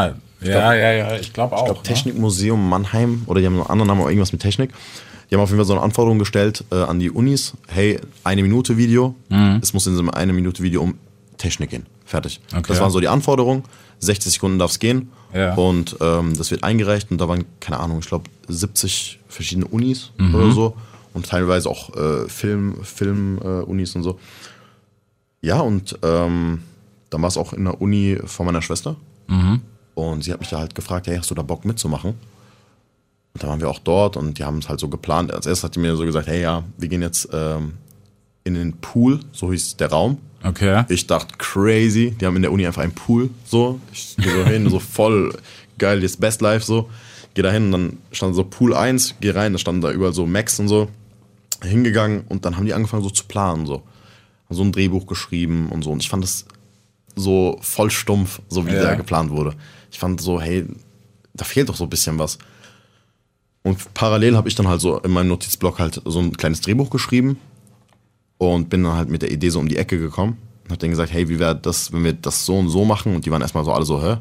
Ja, ich glaube auch. Ich glaube Technikmuseum Mannheim, oder die haben einen anderen Namen, aber irgendwas mit Technik. Die haben auf jeden Fall so eine Anforderung gestellt an die Unis. Hey, 1 Minute Video. Es muss in so einem 1 Minute Video um Technik gehen. Fertig. Okay. Das waren so die Anforderungen. 60 Sekunden darf es gehen. Ja. Und das wird eingereicht. Und da waren, keine Ahnung, ich glaube 70 verschiedene Unis oder so. Und teilweise auch Film-Unis und so. Ja, und dann war es auch in der Uni von meiner Schwester. Und sie hat mich da halt gefragt, hey, hast du da Bock mitzumachen? Und da waren wir auch dort und die haben es halt so geplant. Als erstes hat die mir so gesagt, hey, ja, wir gehen jetzt in den Pool, so hieß der Raum. Okay. Ich dachte, crazy, die haben in der Uni einfach einen Pool, so. Ich gehe so hin, so voll geil, jetzt Best Life, so. Geh da hin und dann stand so Pool 1, geh rein, da standen da überall so Macs und so. Hingegangen und dann haben die angefangen so zu planen, so. Haben so ein Drehbuch geschrieben und so. Und ich fand das so voll stumpf, so wie der geplant wurde. Ich fand so, hey, da fehlt doch so ein bisschen was. Und parallel habe ich dann halt so in meinem Notizblock halt so ein kleines Drehbuch geschrieben und bin dann halt mit der Idee so um die Ecke gekommen und habe denen gesagt, hey, wie wäre das, wenn wir das so und so machen? Und die waren erstmal so alle so, hä?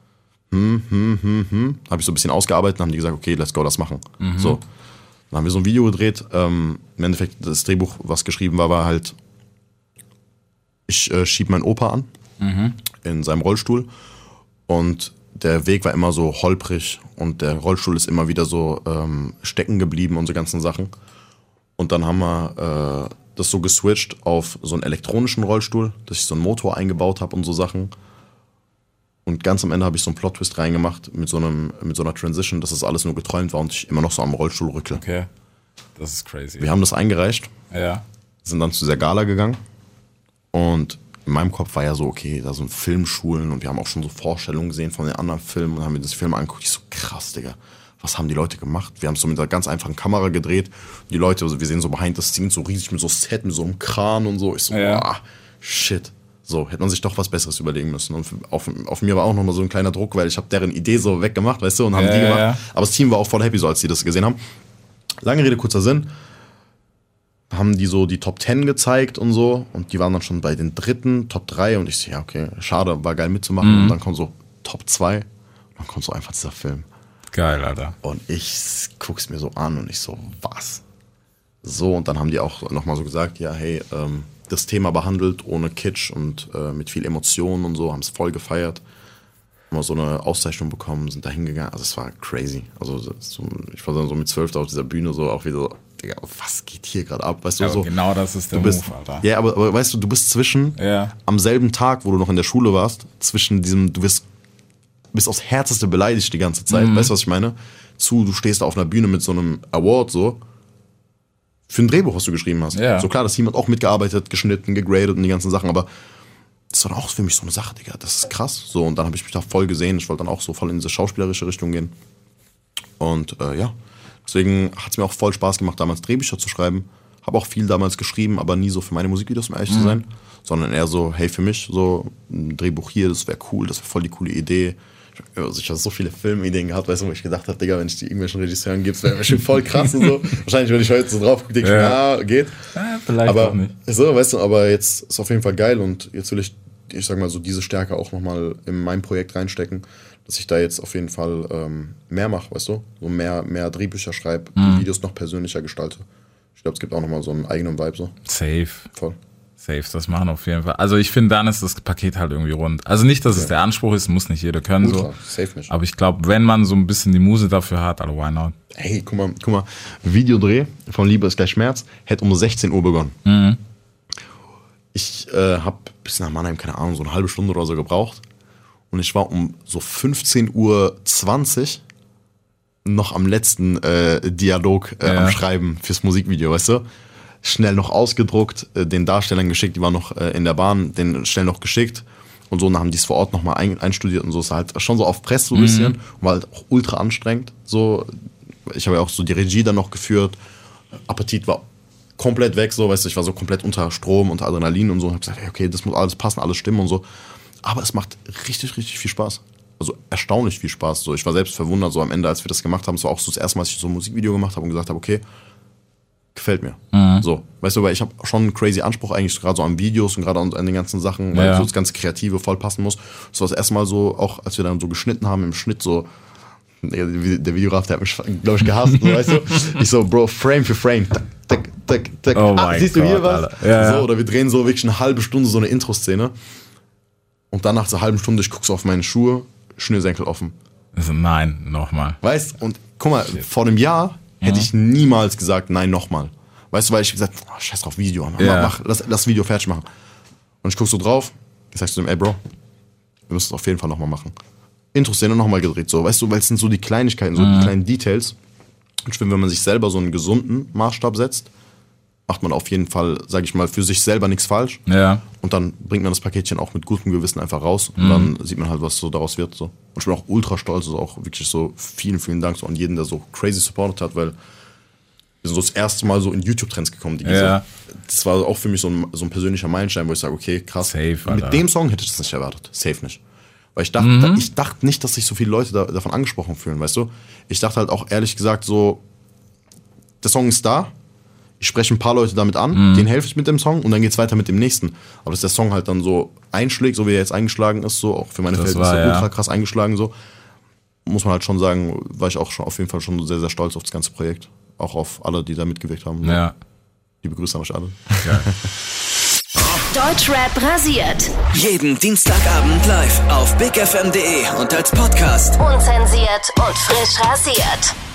Habe ich so ein bisschen ausgearbeitet und haben die gesagt, okay, let's go, das machen. So. Dann haben wir so ein Video gedreht. Im Endeffekt, das Drehbuch, was geschrieben war halt, ich schieb meinen Opa an in seinem Rollstuhl und der Weg war immer so holprig und der Rollstuhl ist immer wieder so stecken geblieben und so ganzen Sachen. Und dann haben wir das so geswitcht auf so einen elektronischen Rollstuhl, dass ich so einen Motor eingebaut habe und so Sachen. Und ganz am Ende habe ich so einen Plot-Twist reingemacht mit so einer Transition, dass das alles nur geträumt war und ich immer noch so am Rollstuhl rücke. Okay, das ist crazy. Wir haben das eingereicht, sind dann zu der Gala gegangen und in meinem Kopf war ja so, okay, da sind Filmschulen und wir haben auch schon so Vorstellungen gesehen von den anderen Filmen und haben mir das Film angeguckt. Ich so, krass, Digga, was haben die Leute gemacht? Wir haben es so mit einer ganz einfachen Kamera gedreht. Die Leute, also wir sehen so behind the scenes so riesig mit so Set, mit so einem Kran und so. Ich so, shit. So, hätte man sich doch was Besseres überlegen müssen. Und auf mir war auch nochmal so ein kleiner Druck, weil ich habe deren Idee so weggemacht, weißt du, und haben die gemacht. Ja. Aber das Team war auch voll happy, so als die das gesehen haben. Lange Rede, kurzer Sinn. Haben die so die Top 10 gezeigt und so. Und die waren dann schon bei den dritten, Top 3. Und ich so, ja, okay, schade, war geil mitzumachen. Und dann kommt so Top 2. Und dann kommt so einfach dieser Film. Geil, Alter. Und ich guck's mir so an und ich so, was? So, und dann haben die auch nochmal so gesagt, ja, hey, das Thema behandelt ohne Kitsch und mit viel Emotionen und so, haben es voll gefeiert. Haben wir so eine Auszeichnung bekommen, sind da hingegangen. Also es war crazy. Also so, ich war dann so mit 12 auf dieser Bühne so auch wieder so, Digga, was geht hier gerade ab? Weißt du, aber so, genau das ist der Move, Alter. Ja, aber weißt du, du bist zwischen am selben Tag, wo du noch in der Schule warst, zwischen diesem, du bist aufs Härteste beleidigt die ganze Zeit, weißt du, was ich meine? Du stehst da auf einer Bühne mit so einem Award so, für ein Drehbuch, was du geschrieben hast. Ja. So klar, das Team hat auch mitgearbeitet, geschnitten, gegradet und die ganzen Sachen, aber das war auch für mich so eine Sache, Digga, das ist krass. So, und dann habe ich mich da voll gesehen, ich wollte dann auch so voll in diese schauspielerische Richtung gehen. Und ja, deswegen hat es mir auch voll Spaß gemacht, damals Drehbücher zu schreiben. Habe auch viel damals geschrieben, aber nie so für meine Musikvideos, um ehrlich zu sein, sondern eher so, hey, für mich, so ein Drehbuch hier, das wäre cool, das wäre voll die coole Idee. Ich habe so viele Filmideen gehabt, weißt du, wo ich gedacht habe, Digga, wenn ich die irgendwelchen Regisseuren gebe, wäre schon voll krass und so. Wahrscheinlich, wenn ich heute so drauf gucke, denke ich, geht. Ja, vielleicht aber, auch nicht. So, weißt du, aber jetzt ist auf jeden Fall geil und jetzt will ich sag mal so, diese Stärke auch nochmal in mein Projekt reinstecken, dass ich da jetzt auf jeden Fall mehr mache, weißt du? So mehr Drehbücher schreibe, die Videos noch persönlicher gestalte. Ich glaube, es gibt auch nochmal so einen eigenen Vibe so. Safe. Voll. Safe, das machen auf jeden Fall. Also ich finde, dann ist das Paket halt irgendwie rund. Also nicht, dass es der Anspruch ist, muss nicht jeder können. Ultra, so. safe nicht. Aber ich glaube, wenn man so ein bisschen die Muse dafür hat, also why not? Hey, guck mal, Videodreh von Liebe ist gleich Schmerz hätte um 16 Uhr begonnen. Ich habe bis nach Mannheim, keine Ahnung, so eine halbe Stunde oder so gebraucht. Und ich war um so 15:20 Uhr noch am letzten Dialog am Schreiben fürs Musikvideo, weißt du? Schnell noch ausgedruckt, den Darstellern geschickt, die waren noch in der Bahn, den schnell noch geschickt und so, und dann haben die es vor Ort nochmal einstudiert und so, ist halt schon so auf Press so ein bisschen und war halt auch ultra anstrengend, so. Ich habe ja auch so die Regie dann noch geführt, Appetit war komplett weg, so, weißt du, ich war so komplett unter Strom, unter Adrenalin und so und hab gesagt, okay, das muss alles passen, alles stimmen und so, aber es macht richtig, richtig viel Spaß. Also erstaunlich viel Spaß, so. Ich war selbst verwundert, so am Ende, als wir das gemacht haben, es war auch so das erste Mal, als ich so ein Musikvideo gemacht habe und gesagt habe, okay, gefällt mir. So, weißt du, weil ich habe schon einen crazy Anspruch eigentlich, gerade so an Videos und gerade an den ganzen Sachen, weil so das ganze Kreative voll passen muss. Das war das erste Mal so, auch als wir dann so geschnitten haben, im Schnitt so, der Videograf, der hat mich, glaube ich, gehasst, so, weißt du? Ich so, Bro, Frame für Frame, tak. Oh mein siehst du hier Gott, was? Ja. So, oder wir drehen so wirklich eine halbe Stunde so eine Intro-Szene und dann nach so einer halben Stunde, ich gucke so auf meine Schuhe, Schnürsenkel offen. Also nein, nochmal. Weißt, und guck mal, vor einem Jahr hätte ich niemals gesagt, nein, nochmal. Weißt du, weil ich gesagt, scheiß drauf, Video, lass Video fertig machen. Und ich guck so drauf, ich sag zu dem, ey Bro, wir müssen es auf jeden Fall nochmal machen. Intro-Szene nochmal gedreht, so, weißt du, weil es sind so die Kleinigkeiten, so die kleinen Details. Und ich finde, wenn man sich selber so einen gesunden Maßstab setzt, macht man auf jeden Fall, sag ich mal, für sich selber nichts falsch. Ja. Und dann bringt man das Paketchen auch mit gutem Gewissen einfach raus. Und dann sieht man halt, was so daraus wird. So. Und ich bin auch ultra stolz, also auch wirklich so vielen, vielen Dank so an jeden, der so crazy supportet hat, weil wir sind so das erste Mal so in YouTube-Trends gekommen. Das war auch für mich so ein persönlicher Meilenstein, wo ich sage, okay, krass. Safe, mit dem Song hätte ich das nicht erwartet. Safe nicht. Weil ich dachte nicht, dass sich so viele Leute davon angesprochen fühlen, weißt du? Ich dachte halt auch ehrlich gesagt so, der Song ist da, ich spreche ein paar Leute damit an, denen helfe ich mit dem Song und dann geht's weiter mit dem nächsten. Aber dass der Song halt dann so einschlägt, so wie er jetzt eingeschlagen ist, so auch für meine Verhältnisse ultra krass eingeschlagen, so, muss man halt schon sagen, war ich auch schon auf jeden Fall schon sehr, sehr stolz auf das ganze Projekt. Auch auf alle, die da mitgewirkt haben. So. Ja. Liebe Grüße an euch alle. Ja. Deutschrap rasiert. Jeden Dienstagabend live auf bigfm.de und als Podcast. Unzensiert und frisch rasiert.